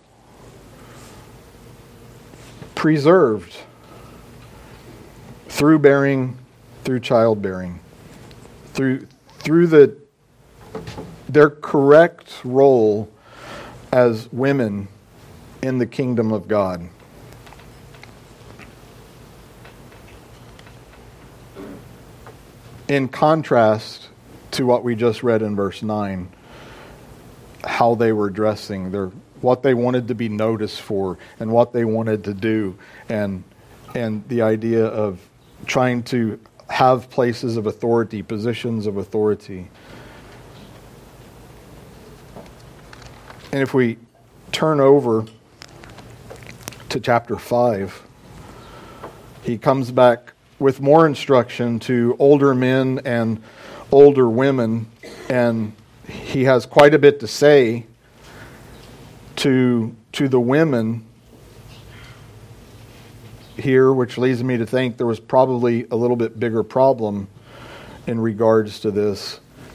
preserved through bearing, through childbearing, through through the their correct role as women in the kingdom of God. In contrast to what we just read in verse nine, how they were dressing, their what they wanted to be noticed for, and what they wanted to do, and and the idea of trying to have places of authority, positions of authority. And if we turn over to chapter five, he comes back with more instruction to older men and older women, and he has quite a bit to say to to the women here, which leads me to think there was probably a little bit bigger problem in regards to this.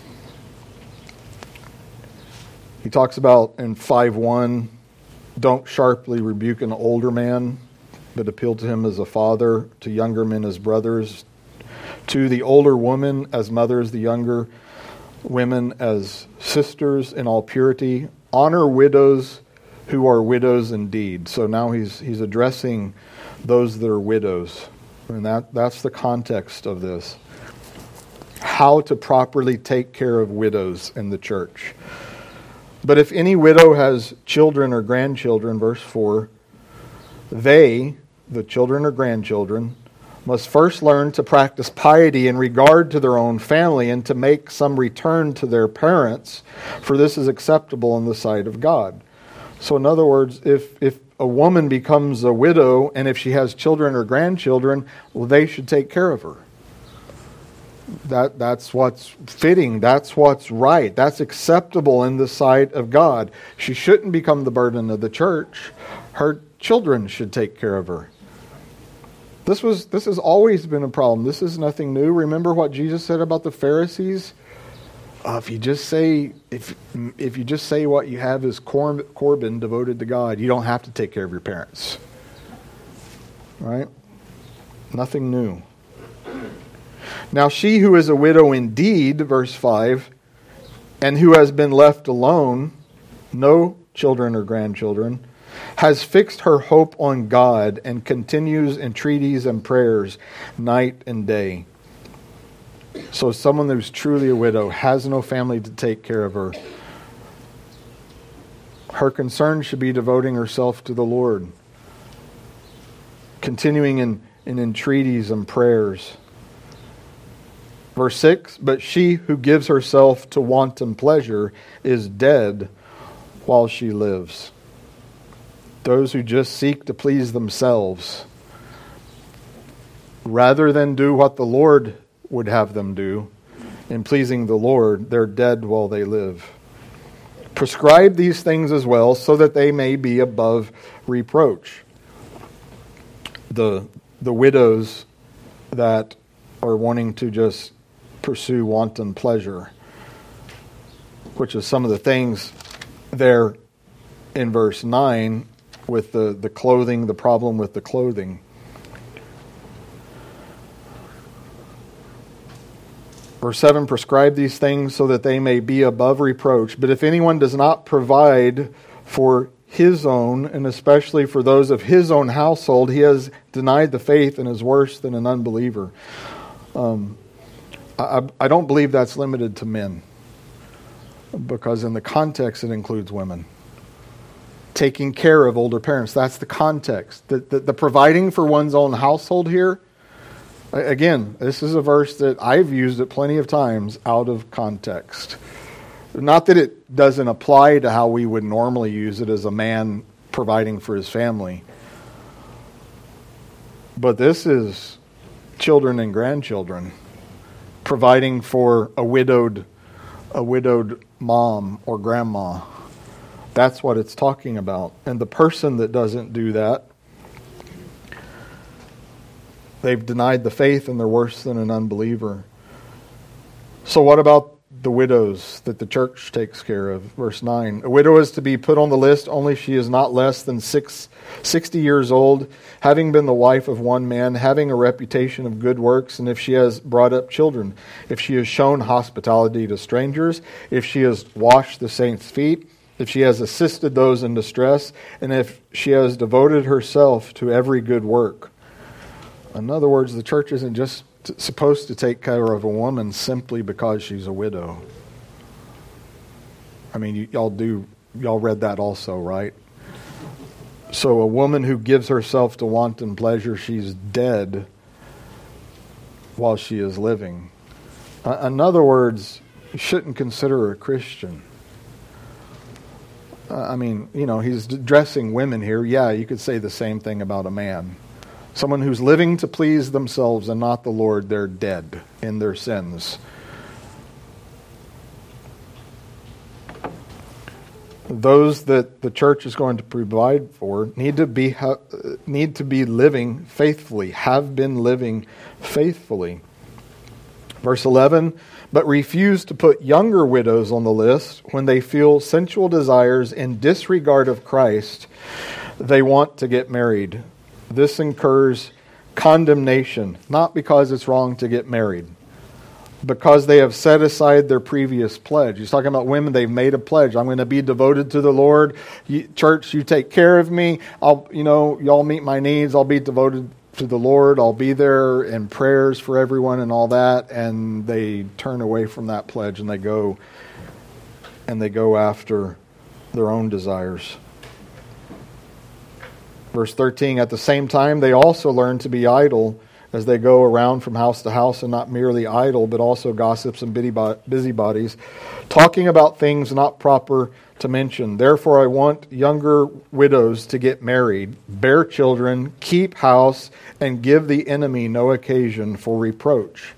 He talks about in five one, don't sharply rebuke an older man, but appeal to him as a father, to younger men as brothers, to the older woman as mothers, the younger women as sisters in all purity. Honor widows who are widows indeed. So now he's he's addressing those that are widows. And that, that's the context of this. How to properly take care of widows in the church. But if any widow has children or grandchildren, verse four, they, the children or grandchildren, must first learn to practice piety in regard to their own family and to make some return to their parents, for this is acceptable in the sight of God. So in other words, if, if a woman becomes a widow and if she has children or grandchildren, well, they should take care of her. That that's what's fitting. That's what's right. That's acceptable in the sight of God. She shouldn't become the burden of the church. Her children should take care of her. This was this has always been a problem. This is nothing new. Remember what Jesus said about the Pharisees? Uh, if you just say if if you just say what you have is cor- Corban devoted to God, you don't have to take care of your parents. Right? Nothing new. Now she who is a widow indeed, verse five, and who has been left alone, no children or grandchildren, has fixed her hope on God and continues entreaties and prayers night and day. So someone who's truly a widow has no family to take care of her. Her concern should be devoting herself to the Lord, continuing in, in entreaties and prayers. Verse six, but she who gives herself to wanton pleasure is dead while she lives. Those who just seek to please themselves, rather than do what the Lord would have them do, in pleasing the Lord, they're dead while they live. Prescribe these things as well, so that they may be above reproach. The, the widows that are wanting to just pursue wanton pleasure, which is some of the things there in verse nine with the, the clothing, the problem with the clothing. Verse seven, prescribe these things so that they may be above reproach. But if anyone does not provide for his own, and especially for those of his own household, he has denied the faith and is worse than an unbeliever. Um, I, I don't believe that's limited to men, because in the context it includes women. Taking care of older parents, that's the context. The, the, the providing for one's own household here, again, this is a verse that I've used it plenty of times out of context. Not that it doesn't apply to how we would normally use it as a man providing for his family. But this is children and grandchildren, providing for a widowed, a widowed mom or grandma. That's what it's talking about. And the person that doesn't do that, they've denied the faith and they're worse than an unbeliever. So what about the widows that the church takes care of? Verse nine. A widow is to be put on the list only if she is not less than six, sixty years old, having been the wife of one man, having a reputation of good works, and if she has brought up children, if she has shown hospitality to strangers, if she has washed the saints' feet, if she has assisted those in distress, and if she has devoted herself to every good work. In other words, the church isn't just supposed to take care of a woman simply because she's a widow. I mean, y- y'all do, y'all read that also, right? So a woman who gives herself to wanton pleasure, she's dead while she is living. Uh, in other words, you shouldn't consider her a Christian. Uh, I mean, you know, he's addressing women here. Yeah, you could say the same thing about a man. Someone who's living to please themselves and not the Lord, they're dead in their sins. Those that the church is going to provide for need to be ha- need to be living faithfully, have been living faithfully. Verse eleven, but refuse to put younger widows on the list when they feel sensual desires in disregard of Christ. They want to get married. This incurs condemnation, not because it's wrong to get married, because they have set aside their previous pledge. He's talking about women, they've made a pledge. I'm going to be devoted to the Lord. You, church, you take care of me. I'll, you know, y'all meet my needs. I'll be devoted to the Lord. I'll be there in prayers for everyone and all that. And they turn away from that pledge and they go and they go after their own desires. Verse thirteen, at the same time, they also learn to be idle as they go around from house to house, and not merely idle, but also gossips and busybodies, talking about things not proper to mention. Therefore, I want younger widows to get married, bear children, keep house, and give the enemy no occasion for reproach.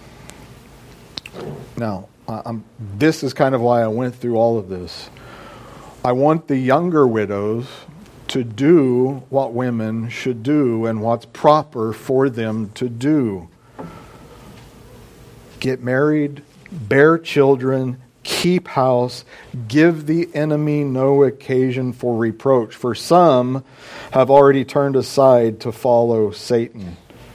Now, I'm, this is kind of why I went through all of this. I want the younger widows to do what women should do and what's proper for them to do. Get married, bear children, keep house, give the enemy no occasion for reproach. For some have already turned aside to follow Satan.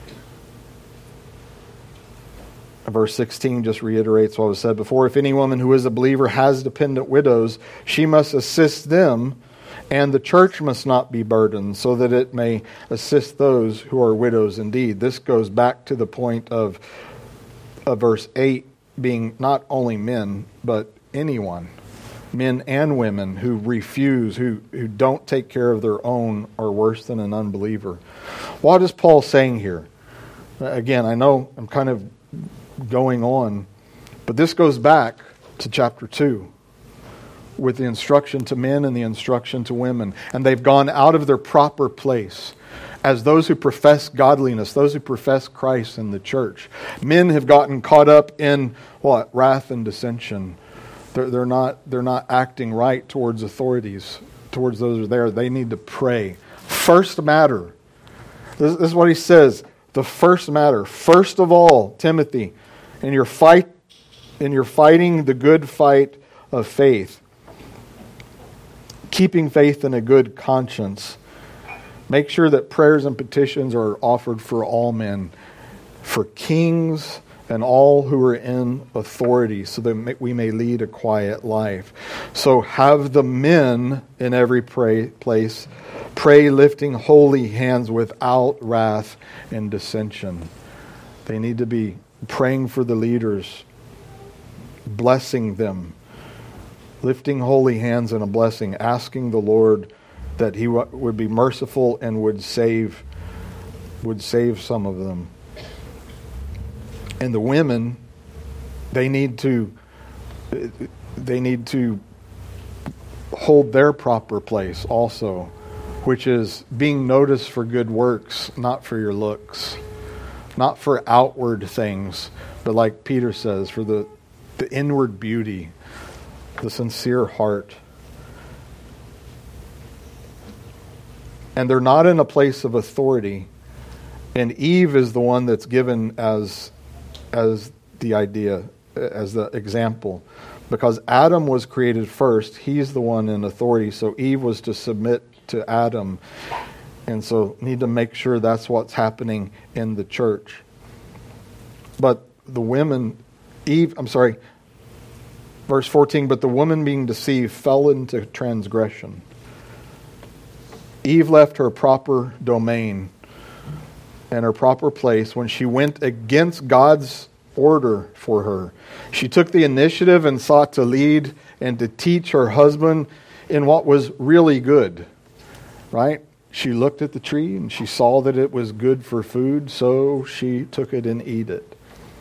Verse sixteen just reiterates what was said before. If any woman who is a believer has dependent widows, she must assist them, and the church must not be burdened, so that it may assist those who are widows indeed. This goes back to the point of, of verse eight being not only men, but anyone, men and women who refuse, who, who don't take care of their own, are worse than an unbeliever. What is Paul saying here? Again, I know I'm kind of going on, but this goes back to chapter two. With the instruction to men and the instruction to women. And they've gone out of their proper place as those who profess godliness, those who profess Christ in the church. Men have gotten caught up in what? Wrath and dissension. They're, they're not, they're not acting right towards authorities, towards those who are there. They need to pray. First matter. This, this is what he says. The first matter. First of all, Timothy, in your fight, in your fighting the good fight of faith, keeping faith in a good conscience, make sure that prayers and petitions are offered for all men, for kings and all who are in authority, so that we may lead a quiet life. So have the men in every pray, place pray lifting holy hands without wrath and dissension. They need to be praying for the leaders, blessing them, lifting holy hands in a blessing, asking the Lord that He w- would be merciful and would save, would save some of them. And the women, they need to, they need to hold their proper place also, which is being noticed for good works, not for your looks. not for outward things, but like Peter says, for the, the inward beauty, the sincere heart. And they're not in a place of authority. And Eve is the one that's given as, as the idea, as the example. Because Adam was created first, he's the one in authority. So Eve was to submit to Adam. And so need to make sure that's what's happening in the church. But the women, Eve, I'm sorry, verse fourteen, but the woman being deceived fell into transgression. Eve left her proper domain and her proper place when she went against God's order for her. She took the initiative and sought to lead and to teach her husband in what was really good, right? She looked at the tree and she saw that it was good for food, so she took it and ate it.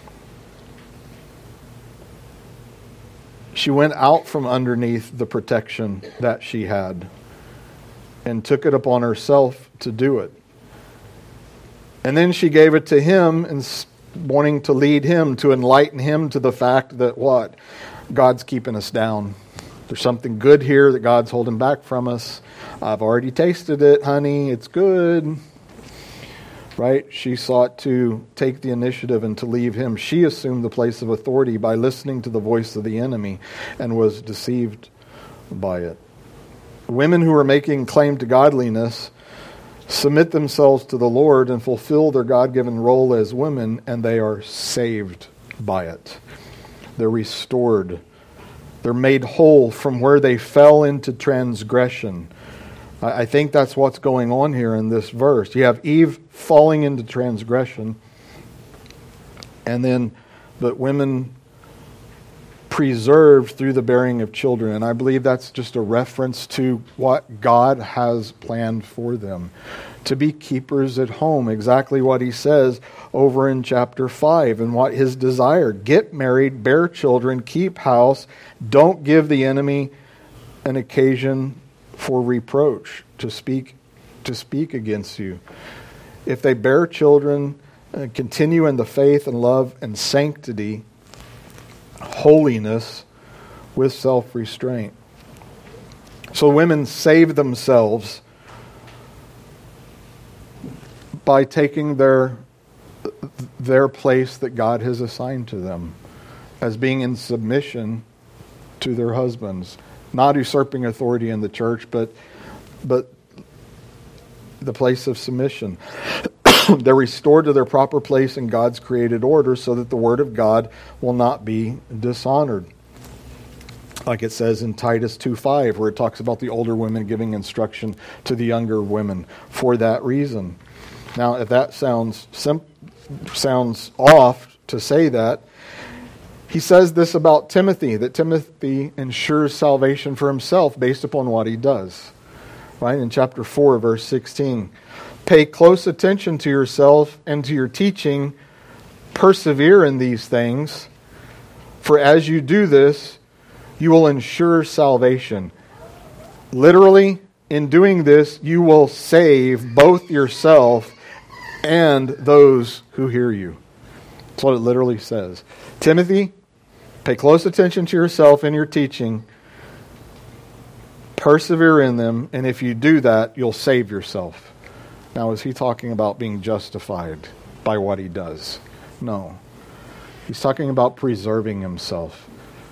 She went out from underneath the protection that she had and took it upon herself to do it. And then she gave it to him and wanting to lead him, to enlighten him to the fact that what? God's keeping us down. There's something good here that God's holding back from us. I've already tasted it, honey. It's good. Right? She sought to take the initiative and to leave him. She assumed the place of authority by listening to the voice of the enemy and was deceived by it. Women who are making claim to godliness submit themselves to the Lord and fulfill their God-given role as women, and they are saved by it. They're restored. They're made whole from where they fell into transgression. I think that's what's going on here in this verse. You have Eve falling into transgression, and then the women preserved through the bearing of children. And I believe that's just a reference to what God has planned for them. To be keepers at home, exactly what he says over in chapter five and what his desire. Get married, bear children, keep house, don't give the enemy an occasion for reproach, to speak to speak against you. If they bear children, uh, continue in the faith and love and sanctity, holiness with self-restraint. So women save themselves by taking their their place that God has assigned to them as being in submission to their husbands. Not usurping authority in the church, but but the place of submission. They're restored to their proper place in God's created order so that the word of God will not be dishonored. Like it says in Titus two five, where it talks about the older women giving instruction to the younger women for that reason. Now, if that sounds sim- sounds off to say that, he says this about Timothy, that Timothy ensures salvation for himself based upon what he does. Right? In chapter four, verse sixteen. Pay close attention to yourself and to your teaching. Persevere in these things. For as you do this, you will ensure salvation. Literally, in doing this, you will save both yourself and those who hear you. That's what it literally says. Timothy, pay close attention to yourself and your teaching. Persevere in them, and if you do that, you'll save yourself. Now, is he talking about being justified by what he does? No. He's talking about preserving himself.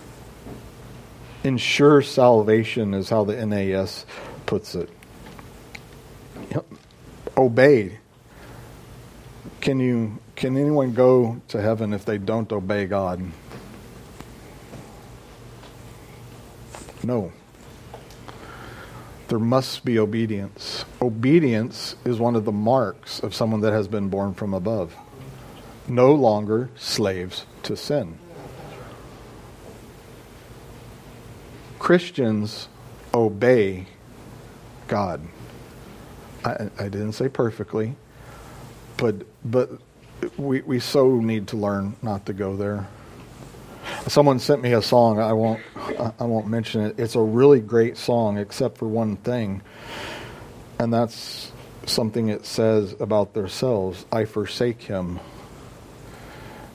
Ensure salvation is how the N A S puts it. Yep. Obey. Can you? Can anyone go to heaven if they don't obey God? No. There must be obedience. Obedience is one of the marks of someone that has been born from above. No longer slaves to sin. Christians obey God. I, I didn't say perfectly, but but we we so need to learn not to go there. Someone sent me a song. I won't. I won't mention it. It's a really great song, except for one thing, and that's something it says about themselves. I forsake him.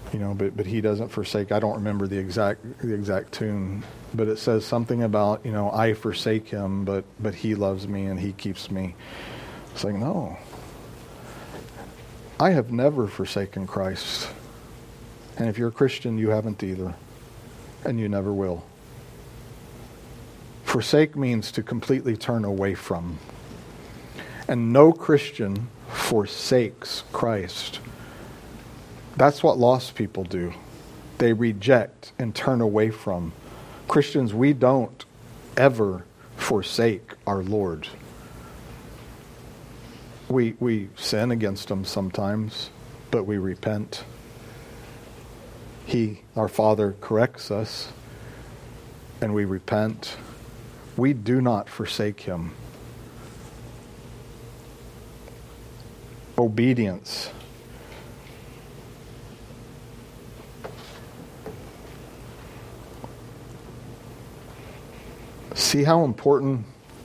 You know, but but he doesn't forsake. I don't remember the exact the exact tune, but it says something about, you know, I forsake him, but but he loves me and he keeps me. It's like, no. I have never forsaken Christ. And if you're a Christian, you haven't either. And you never will. Forsake means to completely turn away from. And no Christian forsakes Christ. That's what lost people do. They reject and turn away from. Christians, we don't ever forsake our Lord. We we sin against him sometimes, but we repent. He, our Father, corrects us, and we repent. We do not forsake him. Obedience. See how important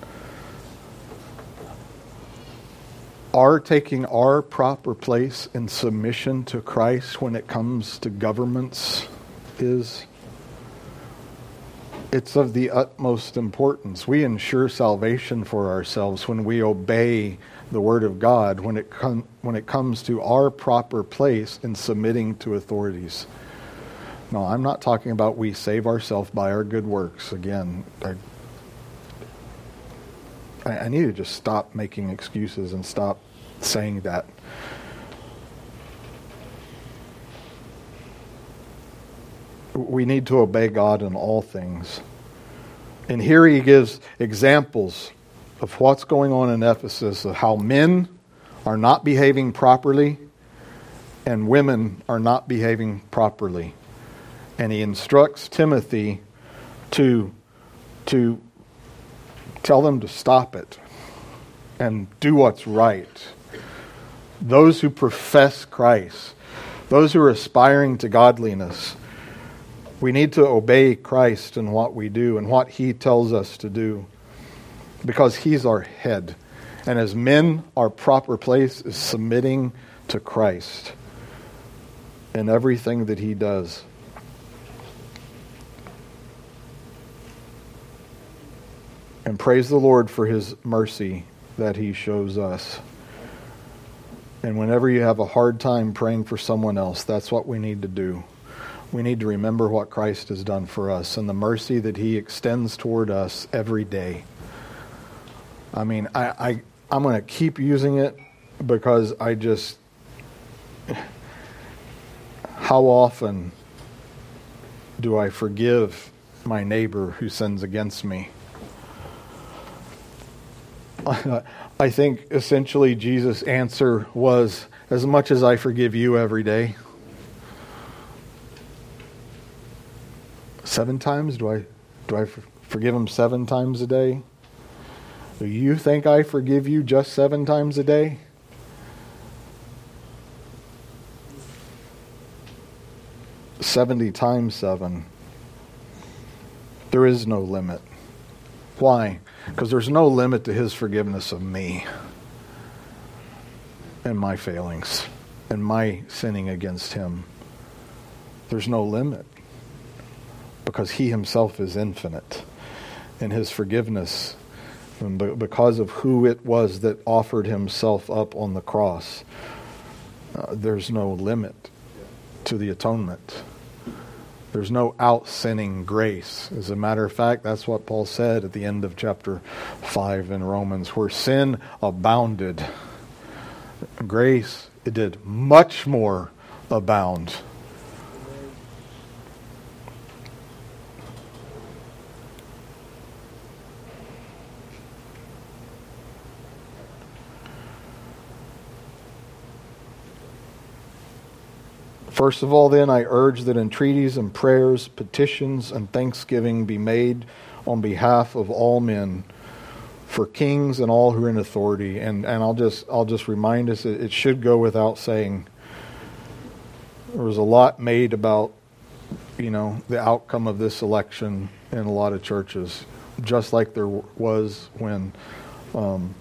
our taking our proper place in submission to Christ when it comes to governments is? It's of the utmost importance. We ensure salvation for ourselves when we obey the Word of God, when it com- when it comes to our proper place in submitting to authorities. No, I'm not talking about we save ourselves by our good works. Again, I, I need to just stop making excuses and stop saying that. We need to obey God in all things. And here he gives examples of what's going on in Ephesus, of how men are not behaving properly and women are not behaving properly. And he instructs Timothy to, to tell them to stop it and do what's right. Those who profess Christ, those who are aspiring to godliness, we need to obey Christ in what we do and what he tells us to do, because he's our head. And as men, our proper place is submitting to Christ in everything that he does. And praise the Lord for his mercy that he shows us. And whenever you have a hard time praying for someone else, that's what we need to do. We need to remember what Christ has done for us and the mercy that he extends toward us every day. I mean, I, I, I'm going to keep using it because I just... How often do I forgive my neighbor who sins against me? I think essentially Jesus' answer was, as much as I forgive you every day. Seven times? Do I do I forgive him seven times a day? Do you think I forgive you just seven times a day? Seventy times seven. There is no limit. Why? Because there's no limit to his forgiveness of me and my failings and my sinning against him. There's no limit because he himself is infinite in his forgiveness, and because of who it was that offered himself up on the cross. Uh, there's no limit to the atonement. There's no out-sinning grace. As a matter of fact, that's what Paul said at the end of chapter five in Romans, where sin abounded. Grace, it did much more abound. First of all, then, I urge that entreaties and prayers, petitions and thanksgiving be made on behalf of all men, for kings and all who are in authority. And, and I'll just I'll just remind us, it, it should go without saying, there was a lot made about, you know, the outcome of this election in a lot of churches, just like there was when um,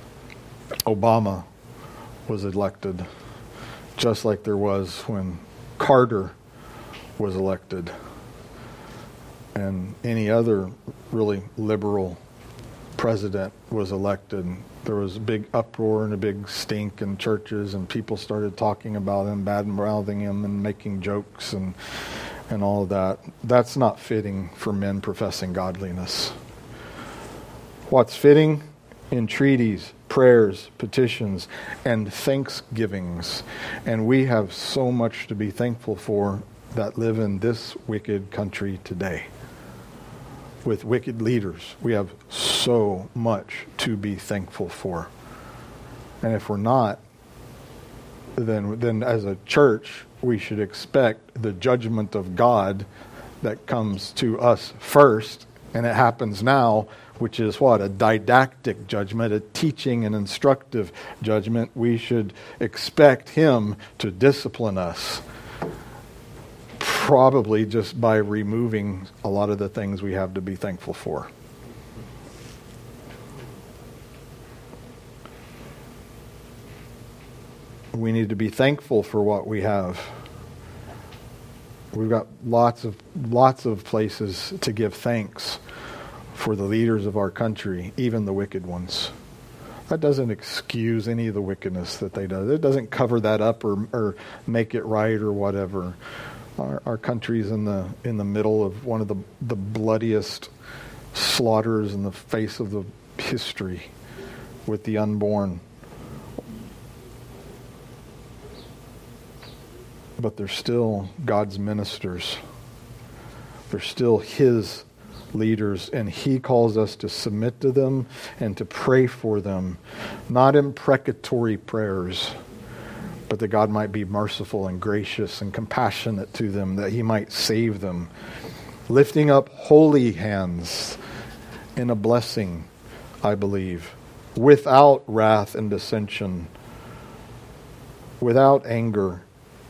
Obama was elected. Just like there was when Carter was elected, and any other really liberal president was elected. There was a big uproar and a big stink in churches, and people started talking about him, bad-mouthing him, and making jokes and and all of that. That's not fitting for men professing godliness. What's fitting? Entreaties, prayers, petitions, and thanksgivings. And we have so much to be thankful for that live in this wicked country today. With wicked leaders, we have so much to be thankful for. And if we're not, then, then as a church, we should expect the judgment of God that comes to us first, and it happens now, which is what? A didactic judgment, a teaching and instructive judgment. We should expect Him to discipline us, probably just by removing a lot of the things we have to be thankful for. We need to be thankful for what we have. We've got lots of lots of places to give thanks for the leaders of our country, even the wicked ones. That doesn't excuse any of the wickedness that they do. It doesn't cover that up or, or make it right or whatever. Our, our country's in the in the middle of one of the, the bloodiest slaughters in the face of the history with the unborn. But they're still God's ministers. They're still His leaders, and He calls us to submit to them and to pray for them, not imprecatory prayers, but that God might be merciful and gracious and compassionate to them, that He might save them. Lifting up holy hands in a blessing, I believe, without wrath and dissension, without anger.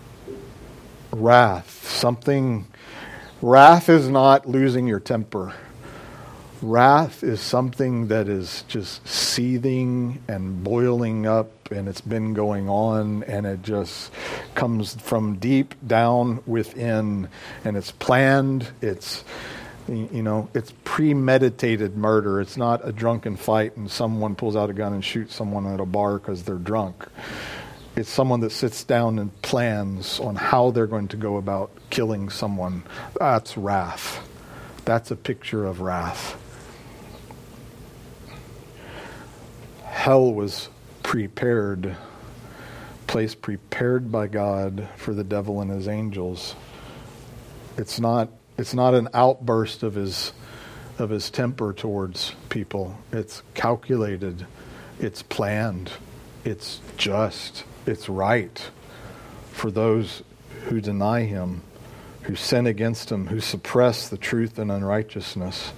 Wrath, something, wrath is not losing your temper. Wrath is something that is just seething and boiling up, and it's been going on, and it just comes from deep down within, and it's planned, it's, you know, it's premeditated murder. It's not a drunken fight and someone pulls out a gun and shoots someone at a bar because they're drunk. It's someone that sits down and plans on how they're going to go about killing someone. That's wrath. That's a picture of wrath. Hell was prepared, place prepared by God for the devil and his angels. It's not it's not an outburst of his of his temper towards people. It's calculated. It's planned. It's just. It's right for those who deny Him, who sin against Him, who suppress the truth and unrighteousness.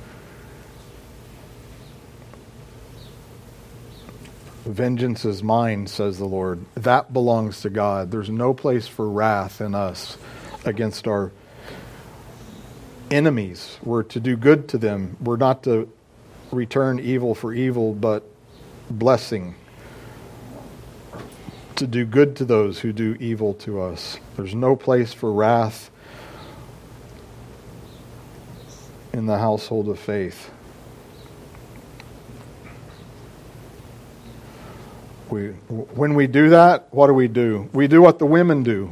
Vengeance is mine, says the Lord. That belongs to God. There's no place for wrath in us against our enemies. We're to do good to them. We're not to return evil for evil, but blessing. To do good to those who do evil to us. There's no place for wrath in the household of faith. We, when we do that, what do we do? We do what the women do,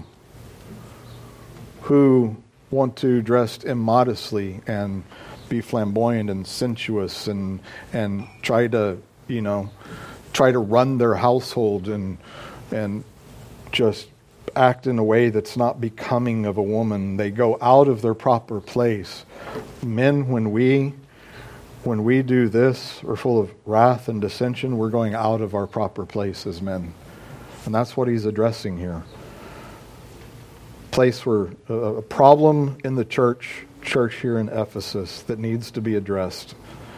who want to dress immodestly and be flamboyant and sensuous and and try to, you know, try to run their household and and just act in a way that's not becoming of a woman. They go out of their proper place. Men, when we when we do this, we're full of wrath and dissension. We're going out of our proper place as men. And that's what he's addressing here. Place where a, a problem in the church, church here in Ephesus that needs to be addressed.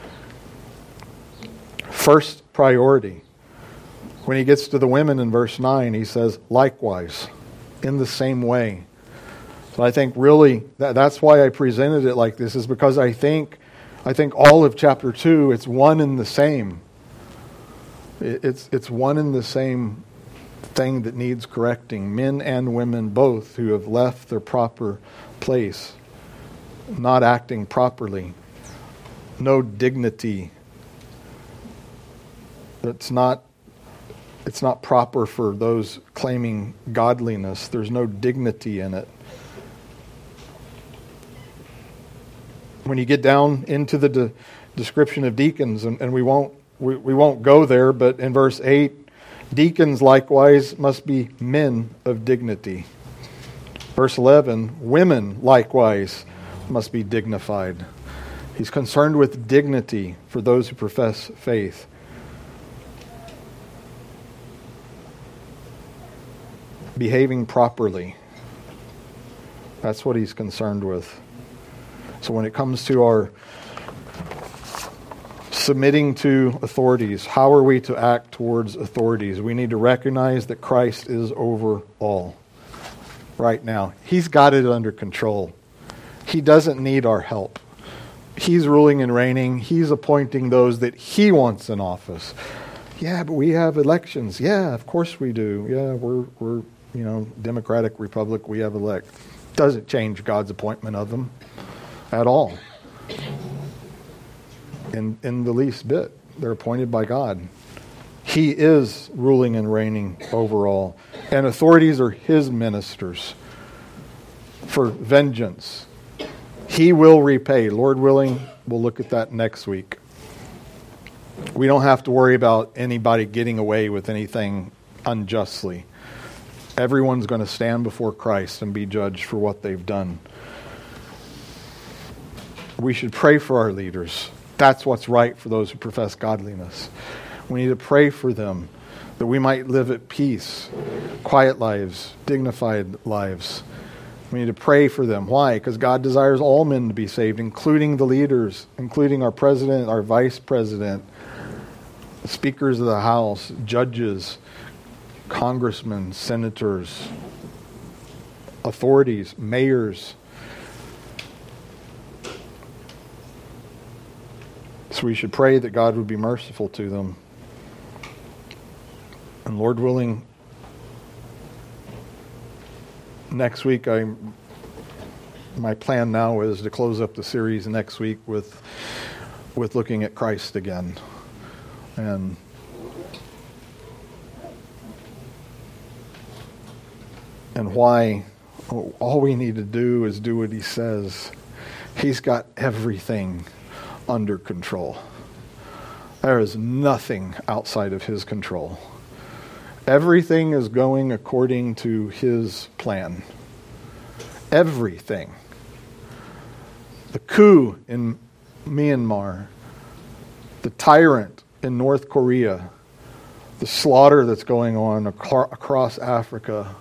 First priority. When he gets to the women in verse nine, he says, likewise, in the same way. So I think really, that, that's why I presented it like this, is because I think I think all of chapter two, it's one and the same. It, it's, it's one and the same thing that needs correcting. Men and women both who have left their proper place, not acting properly, no dignity. It's not it's not proper for those claiming godliness. There's no dignity in it. When you get down into the de- description of deacons, and, and we won't we, we won't go there, but in verse eight, deacons likewise must be men of dignity. Verse eleven, women likewise must be dignified. He's concerned with dignity for those who profess faith. Behaving properly. That's what he's concerned with. So when it comes to our submitting to authorities, how are we to act towards authorities? We need to recognize that Christ is over all right now. He's got it under control. He doesn't need our help. He's ruling and reigning. He's appointing those that he wants in office. Yeah, but we have elections. Yeah, of course we do. Yeah, we're we're you know Democratic Republic. We have elect. Doesn't change God's appointment of them at all. In in the least bit. They're appointed by God. He is ruling and reigning over all. And authorities are his ministers for vengeance. He will repay. Lord willing, we'll look at that next week. We don't have to worry about anybody getting away with anything unjustly. Everyone's going to stand before Christ and be judged for what they've done. We should pray for our leaders. That's what's right for those who profess godliness. We need to pray for them that we might live at peace, quiet lives, dignified lives. We need to pray for them. Why? Because God desires all men to be saved, including the leaders, including our president, our vice president, speakers of the House, judges, congressmen, senators, authorities, mayors. So we should pray that God would be merciful to them. And Lord willing, next week, I my plan now is to close up the series next week with with looking at Christ again. And and why all we need to do is do what he says. He's got everything under control. There is nothing outside of his control. Everything is going according to his plan. Everything. The coup in Myanmar, the tyrant in North Korea, the slaughter that's going on across Africa,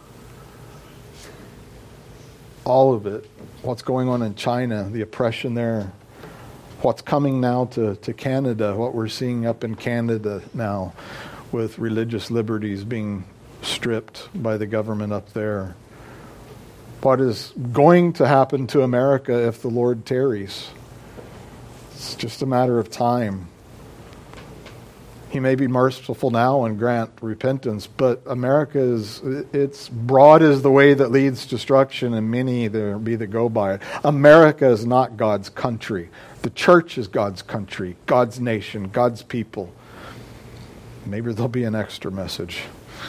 all of it, what's going on in China, the oppression there, what's coming now to, to Canada, what we're seeing up in Canada now with religious liberties being stripped by the government up there. What is going to happen to America if the Lord tarries? It's just a matter of time. He may be merciful now and grant repentance, but America is, it's broad is the way that leads to destruction, and many there be that go by it. America is not God's country. The church is God's country, God's nation, God's people. Maybe there'll be an extra message.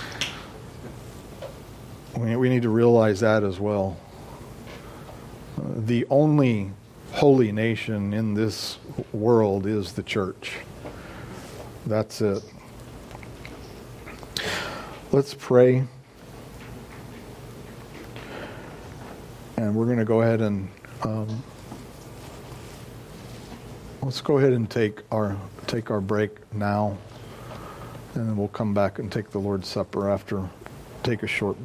We, we need to realize that as well. Uh, the only holy nation in this world is the church. That's it. Let's pray. And we're going to go ahead and um, let's go ahead and take our take our break now. And then we'll come back and take the Lord's Supper after, take a short break.